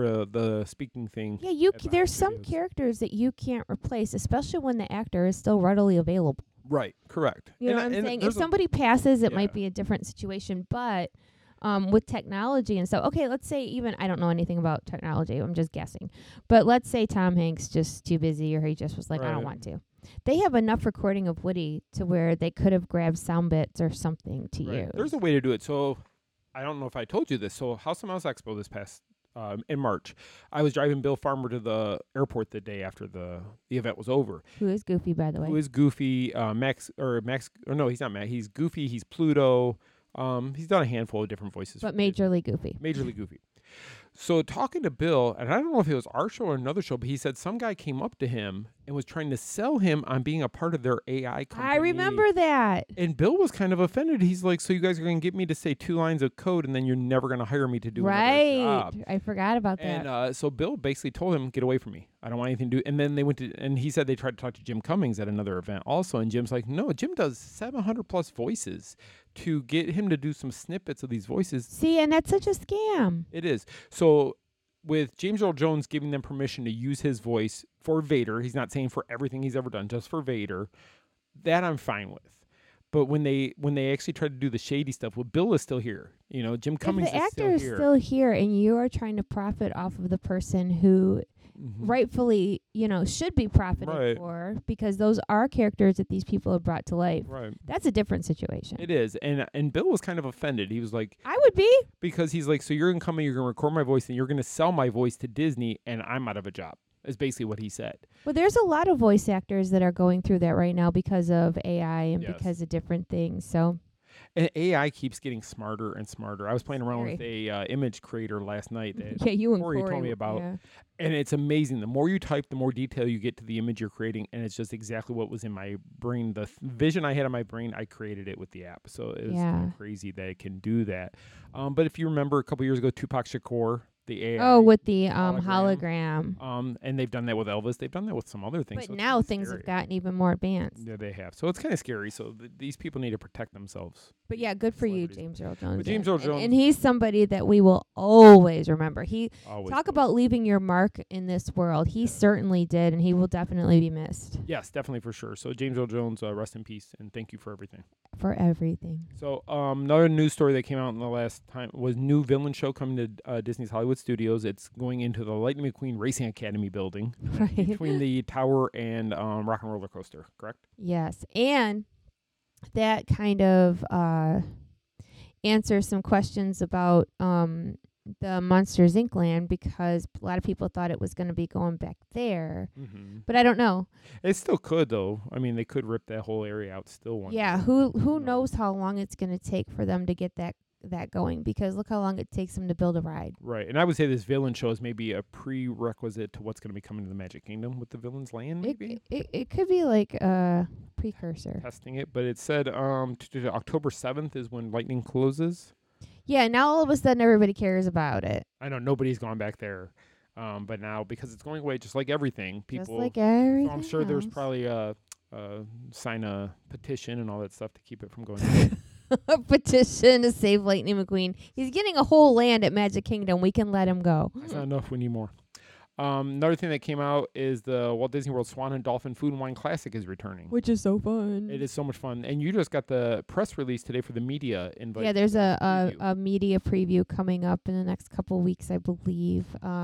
the speaking thing. Yeah, there's some characters that you can't replace, especially when the actor is still readily available. Right, correct. You know what I'm saying? If somebody passes, it might be a different situation, but with technology and stuff. Okay, let's say even I don't know anything about technology. I'm just guessing. But let's say Tom Hanks just too busy or he just was like, I don't want to. They have enough recording of Woody to where they could have grabbed sound bits or something to use. There's a way to do it. So I don't know if I told you this. So House of Mouse Expo this past in March, I was driving Bill Farmer to the airport the day after the event was over. Who is Goofy, by the way? Who is Goofy? Max, or no, he's not Max. He's Goofy. He's Pluto. He's done a handful of different voices. But Majorly Goofy. Majorly Goofy. So talking to Bill, and I don't know if it was our show or another show, but he said some guy came up to him and was trying to sell him on being a part of their AI company. I remember that. And Bill was kind of offended. He's like, so you guys are going to get me to say 2 lines of code and then you're never going to hire me to do another job. I forgot about that. And so Bill basically told him, get away from me. I don't want anything to do. And then they went to, and he said they tried to talk to Jim Cummings at another event also. And Jim's like, no, Jim does 700 plus voices to get him to do some snippets of these voices. See, and that's such a scam. It is. So with James Earl Jones giving them permission to use his voice for Vader, he's not saying for everything he's ever done, just for Vader, that I'm fine with. But when they actually try to do the shady stuff, well, Bill is still here. You know, Jim Cummings if the is actor is still here and you are trying to profit off of the person who rightfully, should be profited for, because those are characters that these people have brought to life. Right. That's a different situation. It is. And Bill was kind of offended. He was like, I would be. Because he's like, so you're going to come in, you're going to record my voice, and you're going to sell my voice to Disney, and I'm out of a job, is basically what he said. Well, there's a lot of voice actors that are going through that right now because of AI and because of different things. So. And AI keeps getting smarter and smarter. I was playing around with a image creator last night that you and Corey told me about. Yeah. And it's amazing. The more you type, the more detail you get to the image you're creating. And it's just exactly what was in my brain. The vision I had in my brain, I created it with the app. So it was kind of crazy that it can do that. But if you remember a couple years ago, Tupac Shakur, the AI. Oh, with the hologram. And they've done that with Elvis. They've done that with some other things. But so now things have gotten even more advanced. Yeah, they have. So it's kind of scary. So these people need to protect themselves. But yeah, good for you, James Earl Jones. But James Earl Jones. And he's somebody that we will always remember. Talk about leaving your mark in this world. He certainly did, and he will definitely be missed. Yes, definitely for sure. So James Earl Jones, rest in peace, and thank you for everything. For everything. So another news story that came out in the last time was new villain show coming to Disney's Hollywood Studios. It's going into the Lightning McQueen Racing Academy building between the tower and Rock and Roller Coaster, correct? Yes, and that kind of answers some questions about the Monsters Inc. land, because a lot of people thought it was going to be going back there. But I don't know. It still could, though. I mean, they could rip that whole area out still one day. Who knows how long it's going to take for them to get that going, because look how long it takes them to build a ride. Right. And I would say this villain show is maybe a prerequisite to what's going to be coming to the Magic Kingdom with the Villain's Land, maybe? It could be like a precursor. Testing it. But it said October 7th is when Lightning closes. Yeah, now all of a sudden everybody cares about it. I know nobody's gone back there. But now, because it's going away just like everything, people... Just like everything so I'm sure there's probably sign a petition and all that stuff to keep it from going away. A petition to save Lightning McQueen. He's getting a whole land at Magic Kingdom. We can let him go. That's not enough. We need more. Another thing that came out is the Walt Disney World Swan and Dolphin Food and Wine Classic is returning. Which is so fun. It is so much fun. And you just got the press release today for the media invite. Yeah, there's a media preview coming up in the next couple weeks, I believe,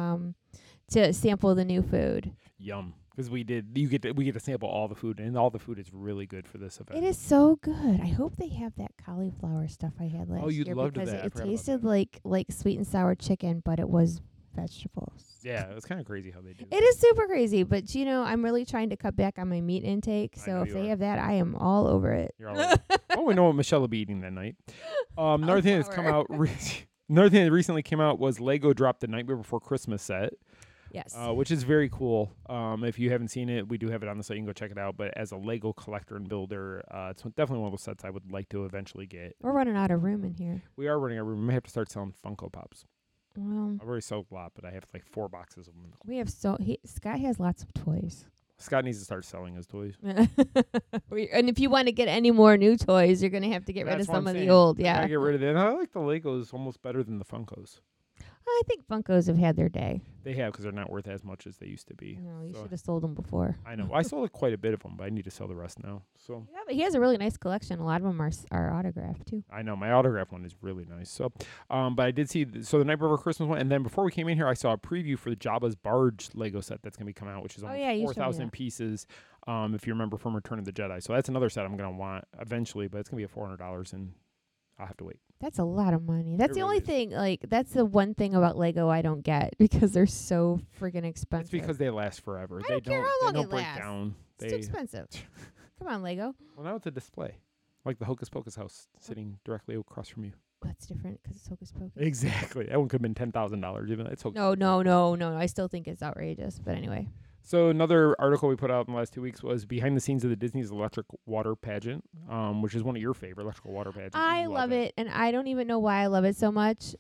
to sample the new food. Yum. Because we get to sample all the food, and all the food is really good for this event. It is so good. I hope they have that cauliflower stuff I had last year. Oh, you'd love that. Because it tasted like sweet and sour chicken, but it was vegetables. Yeah, it's kind of crazy how they do it. It is super crazy, but I'm really trying to cut back on my meat intake. So if they have that, I am all over it. You're all over it. Oh, we know what Michelle will be eating that night. Another thing that's come out. Another thing that recently came out was Lego dropped the Nightmare Before Christmas set. Yes. Which is very cool. If you haven't seen it, we do have it on the site. You can go check it out. But as a Lego collector and builder, it's definitely one of those sets I would like to eventually get. We're running out of room in here. We are running out of room. We may have to start selling Funko Pops. Well, I've already sold a lot, but I have like 4 boxes of them. We have Scott has lots of toys. Scott needs to start selling his toys. And if you want to get any more new toys, you're going to have to get rid of some of the old. Yeah. I get rid of it. And I like the Legos almost better than the Funkos. I think Funkos have had their day. They have, because they're not worth as much as they used to be. No, you should have sold them before. I know. I sold quite a bit of them, but I need to sell the rest now. So. Yeah, but he has a really nice collection. A lot of them are autographed, too. I know. My autograph one is really nice. So, but I did see, the Night Before Christmas one, and then before we came in here, I saw a preview for the Jabba's Barge Lego set that's going to be coming out, which is almost 4,000 pieces, if you remember from Return of the Jedi. So that's another set I'm going to want eventually, but it's going to be at $400, and I'll have to wait. That's a lot of money. That's the only thing, that's the one thing about Lego I don't get, because they're so freaking expensive. It's because they last forever. I don't care how long they don't it break lasts. down. It's too expensive. Come on, Lego. Well, now it's a display. Like the Hocus Pocus house sitting directly across from you. That's different because it's Hocus Pocus. Exactly. That one could have been $10,000, even though it's Hocus Pocus. No. I still think it's outrageous, but anyway. So another article we put out in the last 2 weeks was behind the scenes of the Disney's Electric Water Pageant, which is one of your favorite electrical water pageants. I love it, and I don't even know why I love it so much.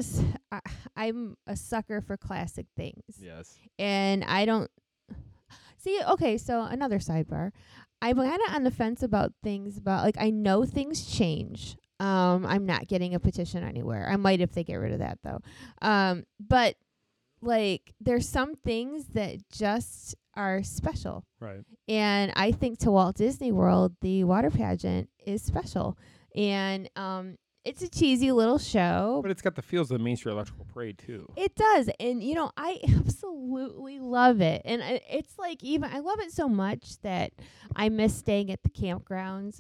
I'm a sucker for classic things. Yes. And I don't see. Okay, so another sidebar. I'm kind of on the fence about things. About like I know things change. I'm not getting a petition anywhere. I might if they get rid of that though. But like there's some things that just are special. Right. And I think to Walt Disney World, the water pageant is special. And it's a cheesy little show. But it's got the feels of the Main Street Electrical Parade, too. It does. And, you know, I absolutely love it. And it's like I love it so much that I miss staying at the campgrounds.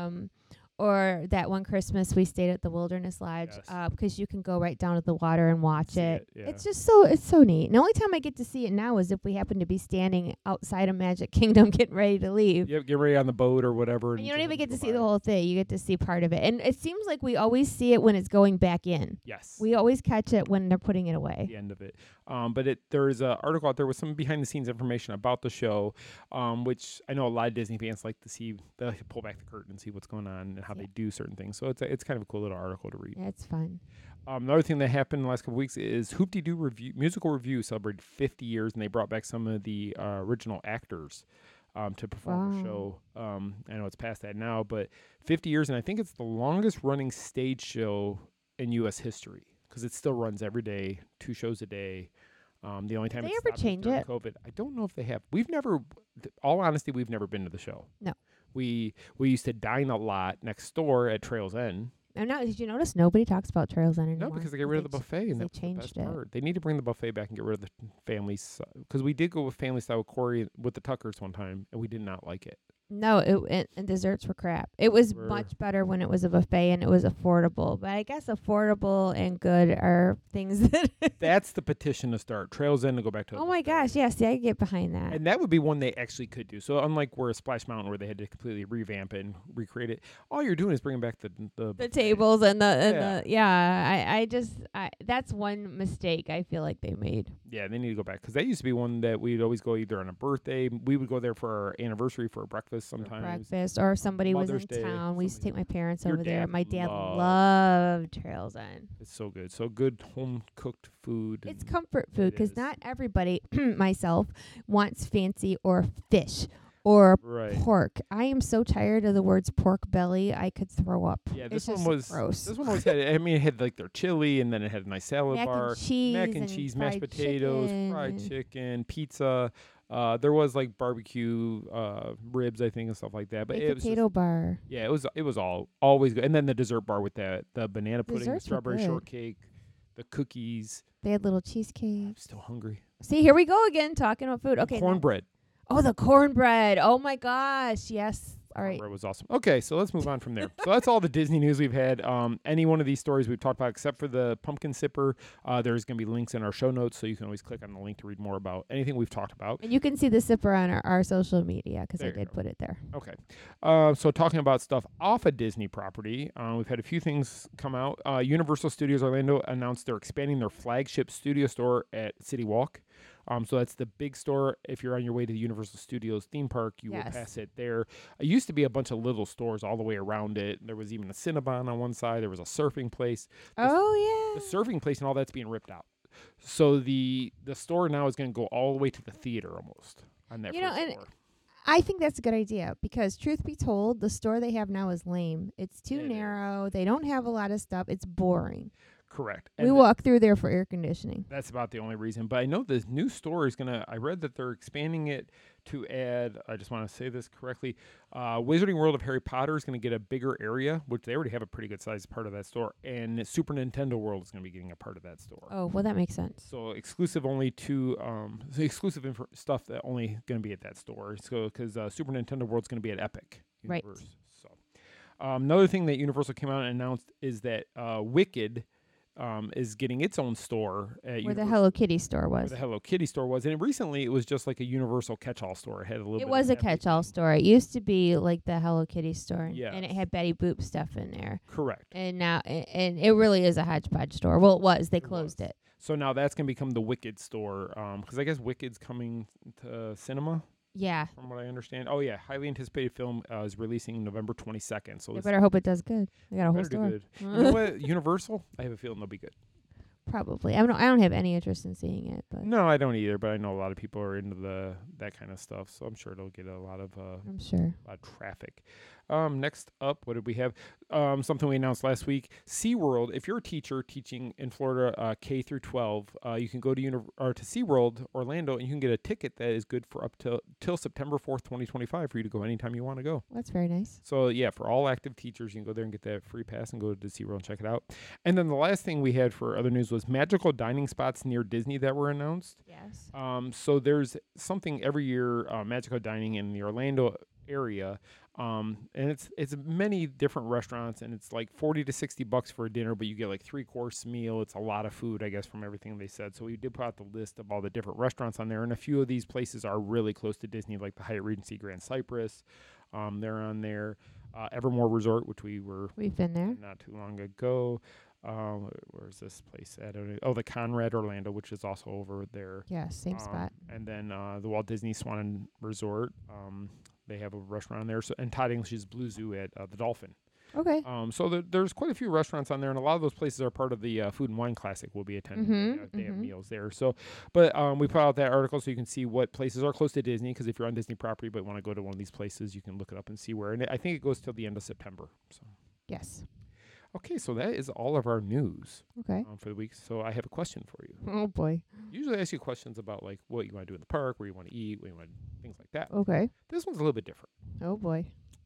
Or that one Christmas we stayed at the Wilderness Lodge because you can go right down to the water and watch it. Yeah. It's just it's so neat. And the only time I get to see it now is if we happen to be standing outside of Magic Kingdom getting ready to leave. Yep, get ready on the boat or whatever. And you don't even get to see the whole thing. You get to see part of it. And it seems like we always see it when it's going back in. Yes. We always catch it when they're putting it away. The end of it. But there's an article out there with some behind-the-scenes information about the show, which I know a lot of Disney fans like to see. They like to pull back the curtain and see what's going on and how they do certain things. So it's kind of a cool little article to read. Yeah, it's fun. Another thing that happened in the last couple weeks is Hoop-Dee-Doo Musical Review celebrated 50 years, and they brought back some of the original actors to perform the show. I know it's past that now, but 50 years, and I think it's the longest-running stage show in U.S. history because it still runs every day, 2 shows a day. The only time Did they it ever stopped change during it? COVID, I don't know if they have. We've never, all honesty, we've never been to the show. No. We used to dine a lot next door at Trails End. And now, did you notice nobody talks about Trails End anymore? No, because they get rid of the buffet, and they that's changed the best it. part. They need to bring the buffet back and get rid of the families. Because we did go with family style with Corey with the Tuckers one time, and we did not like it. No, and desserts were crap. It was much better when it was a buffet and it was affordable. But I guess affordable and good are things that... That's the petition to start. Trails End to go back to Oh, my gosh. Yes, I get behind that. And that would be one they actually could do. So unlike where Splash Mountain, where they had to completely revamp it and recreate it, all you're doing is bringing back the tables and I that's one mistake I feel like they made. Yeah, they need to go back because that used to be one that we'd always go either on a birthday. We would go there for our anniversary for a breakfast sometimes. Or somebody Mother's was in Day, town. We used to take my parents Your over there. dad My dad loved Trails End. It's so good. So good home cooked food. It's comfort food because not everybody, myself, wants fancy or fish or pork. I am so tired of the words pork belly. I could throw up. Yeah, this it's one was gross. This one always had. I mean, it had like their chili, and then it had a nice salad bar, mac and cheese, mashed potatoes, fried chicken, pizza. There was like barbecue ribs, I think, and stuff like that. But it was potato bar. Yeah, it was always good. And then the dessert bar with the banana pudding, the Desserts were strawberry good. shortcake, the cookies. They had little cheesecake. I'm still hungry. See, here we go again talking about food. Okay, Cornbread. Oh, the cornbread. Oh my gosh. Yes. All right. Cornbread was awesome. Okay, so let's move on from there. So that's all the Disney news we've had. Any one of these stories we've talked about, except for the pumpkin sipper, there's going to be links in our show notes, so you can always click on the link to read more about anything we've talked about. And you can see the sipper on our social media because I There you did put it there. Okay. So talking about stuff off a Disney property, we've had a few things come out. Universal Studios Orlando announced they're expanding their flagship studio store at City Walk. So that's the big store. If you're on your way to the Universal Studios theme park, you will pass it there. It used to be a bunch of little stores all the way around it. There was even a Cinnabon on one side. There was a surfing place. The surfing place and all that's being ripped out. So the store now is going to go all the way to the theater almost on that first floor. I think that's a good idea because truth be told, the store they have now is lame. It's too narrow. They don't have a lot of stuff. It's boring. Correct. We walk through there for air conditioning. That's about the only reason. But I know this new store is going to, I read that they're expanding it to add, I just want to say this correctly, Wizarding World of Harry Potter is going to get a bigger area, which they already have a pretty good sized part of that store. And Super Nintendo World is going to be getting a part of that store. Oh, well, that makes sense. So exclusive only to, stuff that only going to be at that store. So, because Super Nintendo World is going to be at Epic Universe. Right. So, another thing that Universal came out and announced is that Wicked is getting its own store at where the Hello Kitty store was. Where the Hello Kitty store was, and recently it was just like a Universal catch-all store. It had a little. It was a catch-all store. It used to be like the Hello Kitty store, and it had Betty Boop stuff in there. Correct. And now, and it really is a hodgepodge store. Well, it was. They closed it. So now that's going to become the Wicked store, because I guess Wicked's coming to cinema, Yeah. from what I understand. Oh, yeah. Highly anticipated film is releasing November 22nd. So They it's better hope it does good. They got a whole better do store. good. You know what? Universal, I have a feeling they'll be good. Probably. I don't have any interest in seeing it, but No, I don't either, but I know a lot of people are into that kind of stuff, so I'm sure it'll get a lot of I'm sure. traffic. Next up, what did we have? Something we announced last week. SeaWorld, if you're a teacher teaching in Florida K through 12, you can go to to SeaWorld Orlando, and you can get a ticket that is good for up till September 4th, 2025 for you to go anytime you want to go. That's very nice. So, yeah, for all active teachers, you can go there and get that free pass and go to SeaWorld and check it out. And then the last thing we had for other news was magical dining spots near Disney that were announced. Yes. So there's something every year, magical dining in the Orlando area. And it's many different restaurants, and it's like $40 to $60 for a dinner, but you get like 3-course meal. It's a lot of food, I guess, from everything they said. So we did put out the list of all the different restaurants on there, and a few of these places are really close to Disney, like the Hyatt Regency Grand Cypress. They're on there. Evermore Resort, which we've been there not too long ago. Where's this place at? Oh, the Conrad Orlando, which is also over there. Yeah, same spot. And then the Walt Disney Swan Resort. They have a restaurant on there. So, and Todd English's Blue Zoo at the Dolphin. Okay. So there's quite a few restaurants on there, and a lot of those places are part of the Food and Wine Classic we'll be attending. They have meals there. So, but we put out that article so you can see what places are close to Disney, because if you're on Disney property but want to go to one of these places, you can look it up and see where. And I think it goes till the end of September. So. Yes. Okay, so that is all of our news Okay. for the week. So I have a question for you. Oh, boy. Usually I ask you questions about like what you want to do in the park, where you want to eat, what you want, things like that. Okay. This one's a little bit different. Oh, boy.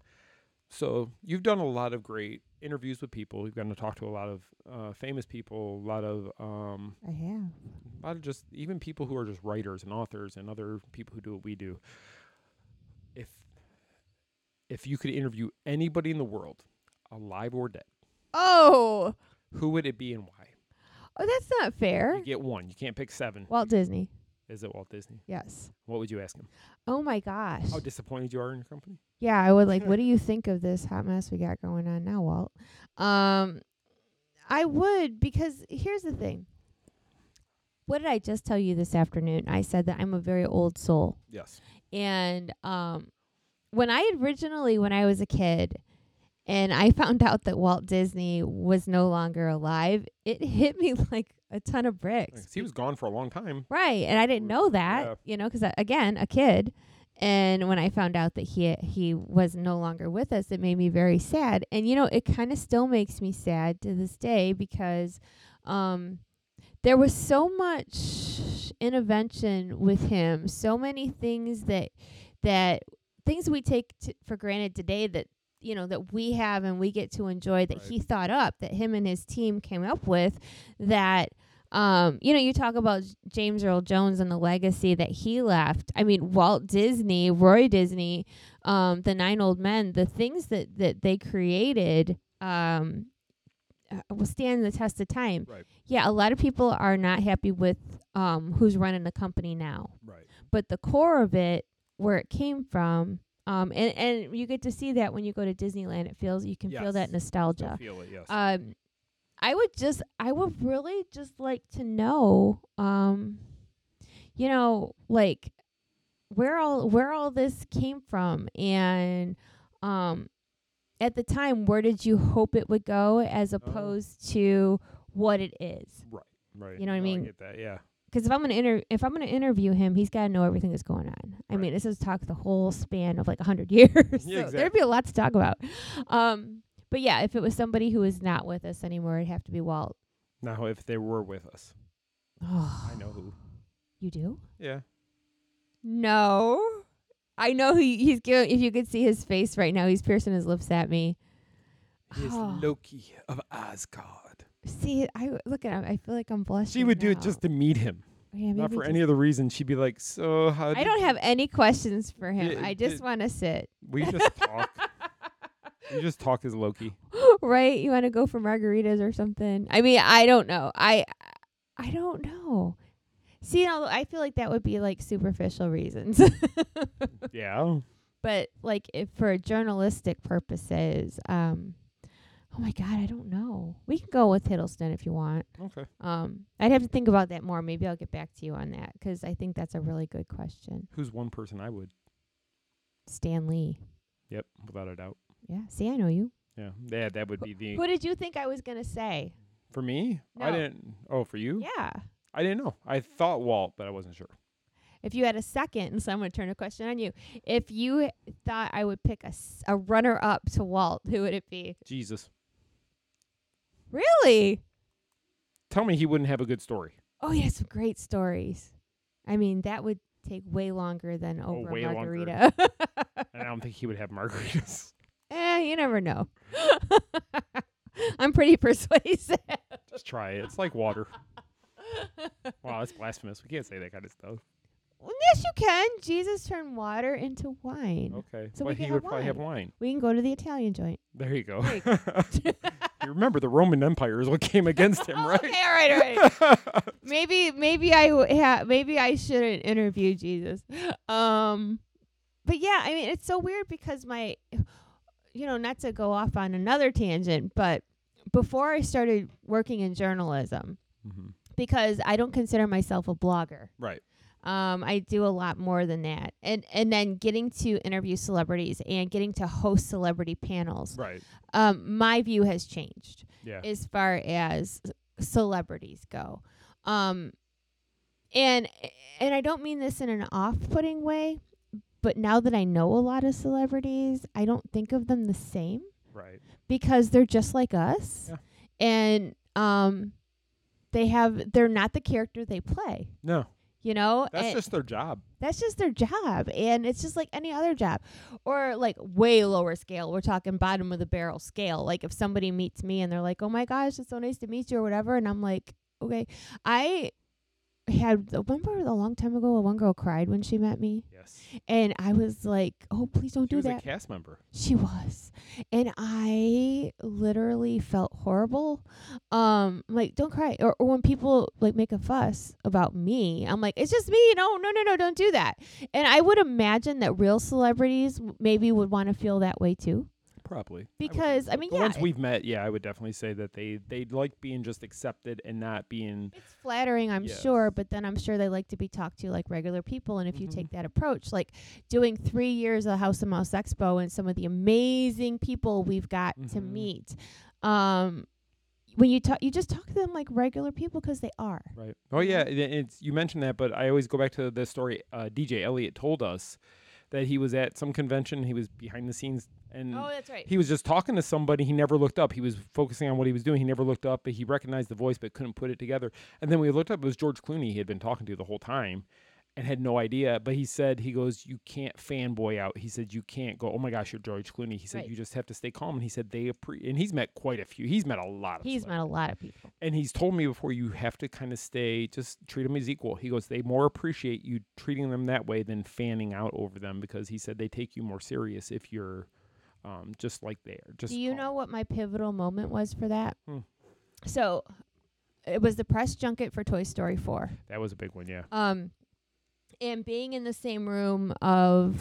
So you've done a lot of great interviews with people. You've gotten to talk to a lot of famous people, a lot of I have. a lot of just even people who are just writers and authors and other people who do what we do. If you could interview anybody in the world, alive or dead, Oh. who would it be and why? Oh, that's not fair. You get one. You can't pick 7. Walt Disney. Is it Walt Disney? Yes. What would you ask him? Oh, my gosh. How disappointed you are in your company? Yeah, I would like, what do you think of this hot mess we got going on now, Walt? I would, because here's the thing. What did I just tell you this afternoon? I said that I'm a very old soul. Yes. And when I was a kid, and I found out that Walt Disney was no longer alive, it hit me like a ton of bricks. He was gone for a long time. Right, and I didn't know that, because, again, a kid. And when I found out that he was no longer with us, it made me very sad. And, it kind of still makes me sad to this day because there was so much intervention with him, so many things that things we take for granted today that we have and we get to enjoy that he thought up, that him and his team came up with, that, you talk about James Earl Jones and the legacy that he left. I mean, Walt Disney, Roy Disney, the 9 Old Men, the things that they created will stand the test of time. Right. Yeah, a lot of people are not happy with who's running the company now. Right. But the core of it, where it came from, and you get to see that when you go to Disneyland. You can feel that nostalgia. Feel it, yes. I would really just like to know, like where all this came from, and at the time, where did you hope it would go, as opposed to what it is? Right. You know what I mean? I get that. Yeah. Because if I'm gonna interview him, he's got to know everything that's going on. I mean, this is talk the whole span of like 100 years. Yeah, so there'd be a lot to talk about. But yeah, if it was somebody who is not with us anymore, it'd have to be Walt. Now, if they were with us, I know who. You do? Yeah. No, I know who he's giving. If you could see his face right now, he's piercing his lips at me. He is Loki of Asgard. See, I look at him. I feel like I'm blushing. She would do it now. just to meet him. Yeah, not for any other reason. She'd be like, so how I don't have any questions for him. I just want to sit. We just talk. You just talk as Loki. Right? You want to go for margaritas or something? I mean, I don't know. I don't know. See, I feel like that would be like superficial reasons. Yeah. But like, if for journalistic purposes, Oh my God, I don't know. We can go with Hiddleston if you want. Okay. I'd have to think about that more. Maybe I'll get back to you on that because I think that's a really good question. Who's one person I would? Stan Lee. Yep, without a doubt. Yeah. See, I know you. Yeah, that would be the. Who did you think I was gonna say? For me, I No. didn't. Oh, for you? Yeah. I didn't know. I thought Walt, but I wasn't sure. If you had a second, so I'm going to turn a question on you. If you thought I would pick a runner-up to Walt, who would it be? Jesus. Really? Tell me he wouldn't have a good story. Oh, he has some great stories. I mean, that would take way longer than over way a longer. margarita. And I don't think he would have margaritas. You never know. I'm pretty persuasive. Just try it. It's like water. Wow, that's blasphemous. We can't say that kind of stuff. Well, yes, you can. Jesus turned water into wine. Okay. So but we can he have would probably have wine. We can go to the Italian joint. There you go. There you go. You remember the Roman Empire is what came against him, right? Okay, all right. Maybe I shouldn't interview Jesus. But yeah, I mean, it's so weird because not to go off on another tangent, but before I started working in journalism, because I don't consider myself a blogger. Right. I do a lot more than that. And then getting to interview celebrities and getting to host celebrity panels. Right. My view has changed as far as celebrities go. And I don't mean this in an off-putting way, but now that I know a lot of celebrities, I don't think of them the same. Right. Because they're just like us. Yeah. And they're not the character they play. No. That's just their job. That's just their job. And it's just like any other job. Or like way lower scale. We're talking bottom of the barrel scale. Like if somebody meets me and they're like, oh my gosh, it's so nice to meet you or whatever. And I'm like, okay. I remember a long time ago, one girl cried when she met me. Yes. And I was like, oh, please don't do that. She was a cast member. She was. And I literally felt horrible. Like, don't cry. Or when people like make a fuss about me, I'm like, it's just me. No, don't do that. And I would imagine that real celebrities maybe would want to feel that way too. Probably. Because, the ones we've met, I would definitely say that they like being just accepted and not being... It's flattering, I'm sure, but then I'm sure they like to be talked to like regular people. And if you take that approach, like doing 3 years of House of Mouse Expo and some of the amazing people we've got to meet, when you just talk to them like regular people because they are. Right. Oh, yeah. You mentioned that, but I always go back to the story DJ Elliott told us that he was at some convention. He was behind the scenes. And that's right. He was just talking to somebody. He never looked up. He was focusing on what he was doing. He never looked up, but he recognized the voice but couldn't put it together. And then when he looked up, it was George Clooney he had been talking to the whole time and had no idea. But he said, he goes, you can't fanboy out. He said, you can't go, oh my gosh, you're George Clooney. He said, you just have to stay calm. And he said, and he's met quite a few. He's met a lot of He's met a lot of people. And he's told me before, you have to kind of just treat them as equal. He goes, they more appreciate you treating them that way than fanning out over them, because he said they take you more serious if you're just like they are. Do you know what my pivotal moment was for that? So it was the press junket for Toy Story 4. That was a big one, yeah. And being in the same room of,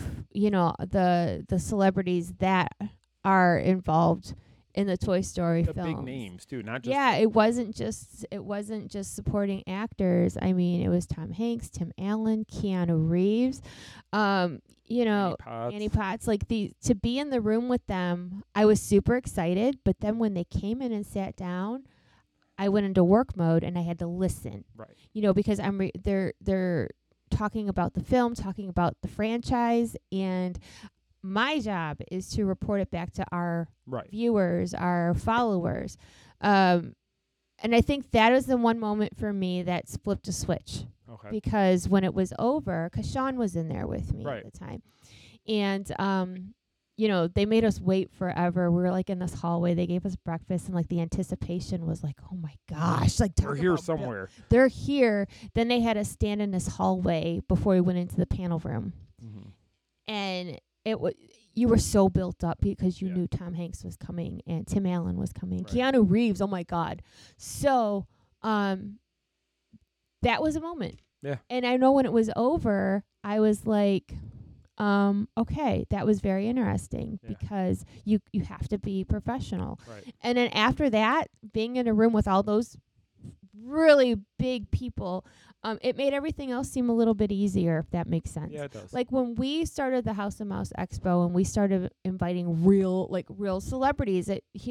the celebrities that are involved in the Toy Story the films. Big names too, not just it wasn't just supporting actors. I mean, it was Tom Hanks, Tim Allen, Keanu Reeves, Annie Potts. Like to be in the room with them, I was super excited. But then when they came in and sat down, I went into work mode and I had to listen. Right. Because they're talking about the film, talking about the franchise, and my job is to report it back to our viewers, our followers. And I think that is the one moment for me that flipped a switch. Okay. Because when it was over, because Sean was in there with me at the time. And, they made us wait forever. We were like in this hallway. They gave us breakfast, and like the anticipation was like, oh my gosh. Like they're here somewhere. They're here. Then they had us stand in this hallway before we went into the panel room. Mm-hmm. And you were so built up because you knew Tom Hanks was coming and Tim Allen was coming. Right. Keanu Reeves, oh my God. So that was a moment. Yeah. And I know when it was over, I was like, okay, that was very interesting because you have to be professional. Right. And then after that, being in a room with all those really big people, it made everything else seem a little bit easier, if that makes sense. Yeah, it does. Like when we started the House of Mouse Expo and we started inviting real celebrities,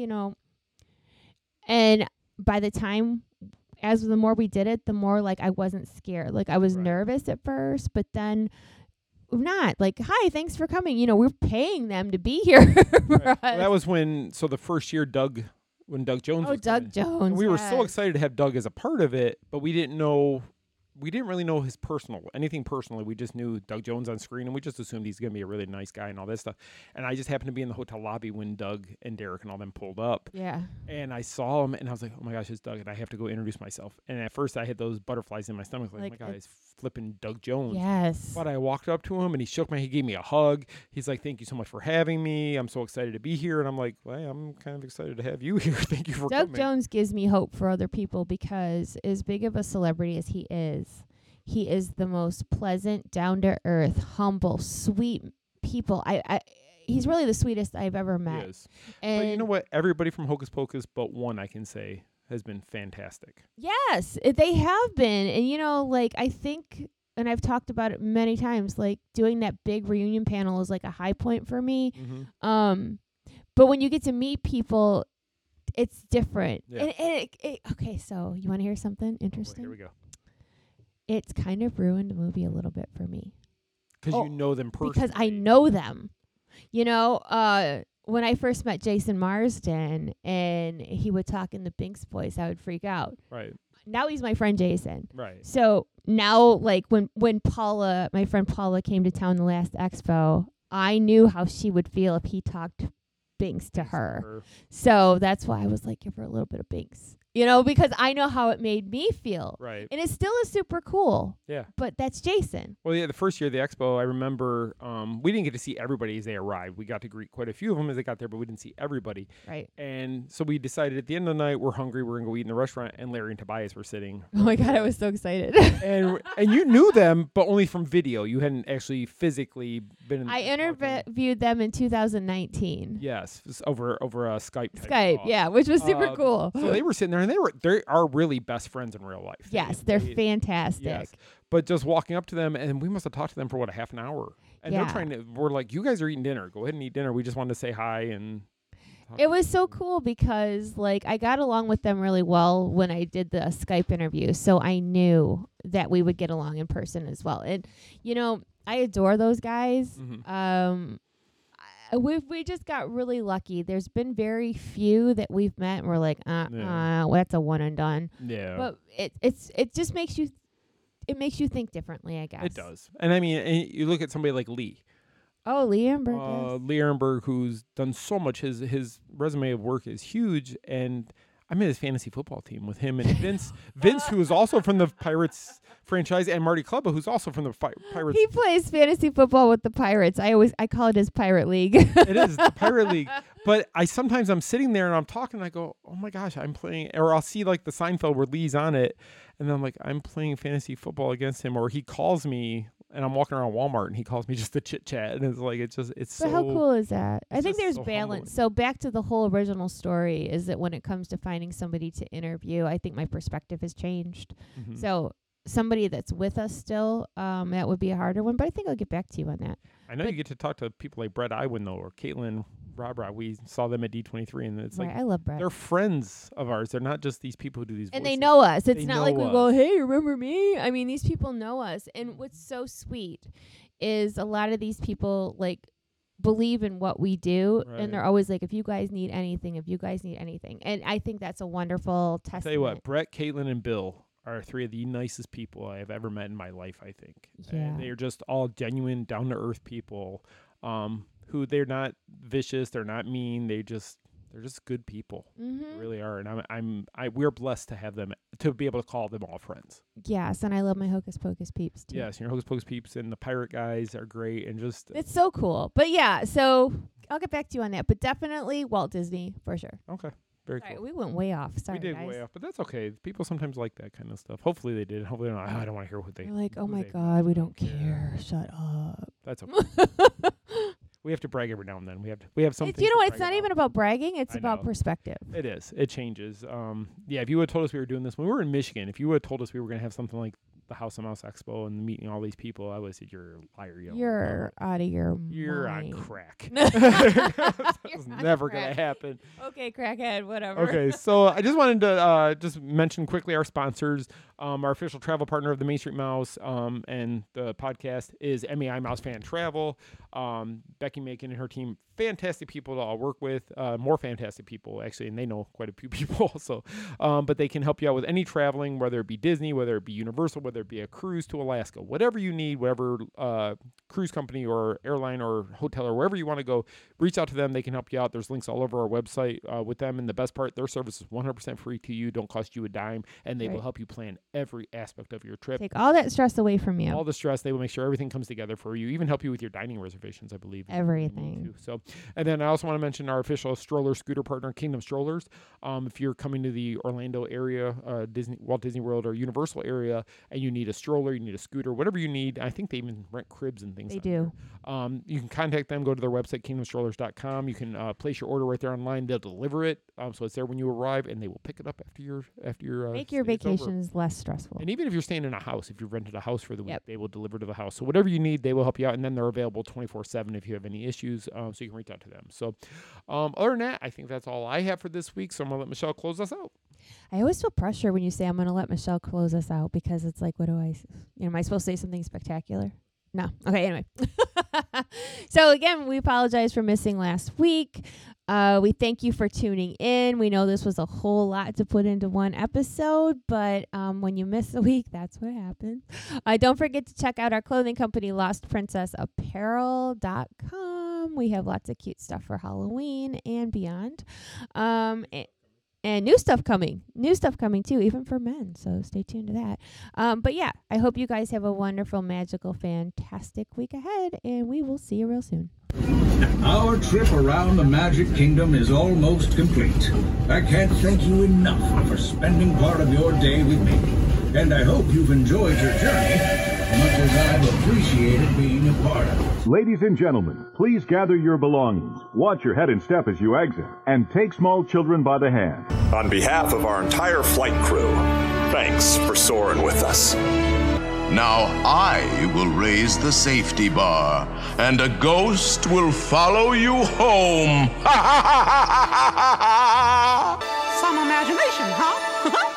and by the time, as the more we did it, the more like I wasn't scared. Like I was nervous at first, but then not like, hi, thanks for coming. We're paying them to be here. Right. Well, that was the first year when Doug Jones was Doug coming. Jones. And we were so excited to have Doug as a part of it, but we didn't really know anything personally. We just knew Doug Jones on screen, and we just assumed he's going to be a really nice guy and all that stuff. And I just happened to be in the hotel lobby when Doug and Derek and all them pulled up. Yeah. And I saw him, and I was like, oh my gosh, it's Doug, and I have to go introduce myself. And at first I had those butterflies in my stomach, like oh my God, it's flipping Doug Jones. Yes. But I walked up to him, and he shook he gave me a hug. He's like, thank you so much for having me. I'm so excited to be here. And I'm like, well, I'm kind of excited to have you here. Thank you for coming. Doug Jones gives me hope for other people because as big of a celebrity as he is the most pleasant, down-to-earth, humble, sweet people. He's really the sweetest I've ever met. He is. And but you know what? Everybody from Hocus Pocus but one, I can say, has been fantastic. Yes, they have been. And, I think, and I've talked about it many times, like doing that big reunion panel is like a high point for me. Mm-hmm. But when you get to meet people, it's different. Yeah. Okay, so you want to hear something interesting? Here we go. It's kind of ruined the movie a little bit for me. Because you know them personally. Because I know them. When I first met Jason Marsden and he would talk in the Binks voice, I would freak out. Right. Now he's my friend Jason. Right. So now, like, when Paula, my friend Paula, came to town the last expo, I knew how she would feel if he talked Binks to her. So that's why I was like, give her a little bit of Binks. Because I know how it made me feel. Right. And it still is super cool. Yeah. But that's Jason. Well, yeah, the first year of the expo, I remember we didn't get to see everybody as they arrived. We got to greet quite a few of them as they got there, but we didn't see everybody. Right. And so we decided at the end of the night, we're hungry, we're going to go eat in the restaurant, and Larry and Tobias were sitting. Oh, my God, I was so excited. and you knew them, but only from video. You hadn't actually physically been in I interviewed them in 2019. Yes, over Skype. Skype, yeah, which was super cool. So they were sitting there, and they are really best friends in real life. Yes, they're fantastic. Yes. But just walking up to them, and we must have talked to them for, a half an hour. And we're like, you guys are eating dinner. Go ahead and eat dinner. We just wanted to say hi. And it was so cool because, I got along with them really well when I did the Skype interview. So I knew that we would get along in person as well. And, I adore those guys. Mm-hmm. We just got really lucky. There's been very few that we've met and we're like, that's a one and done. Yeah. But it just makes you think differently, I guess. It does. And I mean, you look at somebody like Lee. Oh, Lee Ehrenberg. Lee Ehrenberg, who's done so much. His resume of work is huge, and I'm in his fantasy football team with him and Vince. Vince, who is also from the Pirates franchise, and Marty Klubba, who's also from the Pirates. He plays fantasy football with the Pirates. I call it his Pirate League. It is the Pirate League. But I'm sitting there and I'm talking and I go, oh my gosh, I'm playing, or I'll see like the Seinfeld where Lee's on it. And then I'm like, I'm playing fantasy football against him. Or he calls me and I'm walking around Walmart and he calls me just to chit chat. And it's like, it's but so. How cool is that? I think there's so balance. humbling. So back to the whole original story is that when it comes to finding somebody to interview, I think my perspective has changed. Mm-hmm. So somebody that's with us still, that would be a harder one. But I think I'll get back to you on that. I know you get to talk to people like Brett Iwan, though, or Caitlin Robra. We saw them at D23, and it's I love Brett. They're friends of ours. They're not just these people who do these and voices. they know us. It's They not like we know go, us. hey, remember me? I mean, these people know us. And what's so sweet is a lot of these people, believe in what we do. Right. And they're always like, if you guys need anything. And I think that's a wonderful testament. Tell you what, Brett, Caitlin, and Bill are three of the nicest people I have ever met in my life, I think. Yeah. They are just all genuine, down-to-earth people who they're not vicious, they're not mean, they're just good people. Mm-hmm. They really are. And we're blessed to have them, to be able to call them all friends. Yes, and I love my Hocus Pocus peeps, too. Yes, your Hocus Pocus peeps and the pirate guys are great, and just... It's so cool. But, yeah, so I'll get back to you on that. But definitely Walt Disney, for sure. Okay. Very Sorry, cool. we went way off. Sorry, we did guys. way off, but that's okay. People sometimes like that kind of stuff. Hopefully they did. Hopefully not. I don't want to hear what they... They're like, oh, who my they- God, we don't care. Shut up. That's okay. We have to brag every now and then. We have something. You know what? It's not even about bragging. It's about perspective. It is. It changes. If you would have told us we were doing this when we were in Michigan, if you would have told us we were going to have something like the House of Mouse Expo and meeting all these people, I would have said, you're a liar. You're out of your You're mind. on crack. That's never going to happen. Okay, crackhead, whatever. Okay, so I just wanted to just mention quickly our sponsors. Our official travel partner of the Main Street Mouse and the podcast is MEI Mouse Fan Travel. Becky Macon and her team, fantastic people to all work with, more fantastic people, actually, and they know quite a few people also. But they can help you out with any traveling, whether it be Disney, whether it be Universal, whether it be a cruise to Alaska, whatever you need, whatever cruise company or airline or hotel or wherever you want to go, reach out to them. They can help you out. There's links all over our website with them. And the best part, their service is 100% free to you, don't cost you a dime, and they will help you plan every aspect of your trip. Take all that stress away from you. All the stress. They will make sure everything comes together for you, even help you with your dining reservations, I believe. Everything. So, and then I also want to mention our official stroller scooter partner, Kingdom Strollers. If you're coming to the Orlando area, Walt Disney World or Universal area, and you need a stroller, you need a scooter, whatever you need, I think they even rent cribs and things. They do. You can contact them. Go to their website, kingdomstrollers.com. You can place your order right there online. They'll deliver it, so it's there when you arrive, and they will pick it up after your make your vacations less stressful. And even if you're staying in a house, if you've rented a house for the week, they will deliver to the house. So whatever you need, they will help you out, and then they're available 24/7 if you have any issues, so you can reach out to them. So other than that, I think that's all I have for this week, so I'm going to let Michelle close us out. I always feel pressure when you say I'm going to let Michelle close us out, because it's like, what do I, am I supposed to say something spectacular? No. Okay, anyway. So again, we apologize for missing last week. We thank you for tuning in. We know this was a whole lot to put into one episode, but when you miss a week, that's what happens. Don't forget to check out our clothing company, lostprincessapparel.com. We have lots of cute stuff for Halloween and beyond. And new stuff coming too, even for men. So stay tuned to that. But yeah, I hope you guys have a wonderful, magical, fantastic week ahead, and we will see you real soon. Our trip around the Magic Kingdom is almost complete. I can't thank you enough for spending part of your day with me. And I hope you've enjoyed your journey as much as I've appreciated being a part of it. Ladies and gentlemen, please gather your belongings, watch your head and step as you exit, and take small children by the hand. On behalf of our entire flight crew, thanks for soaring with us. Now I will raise the safety bar, and a ghost will follow you home. Some imagination, huh?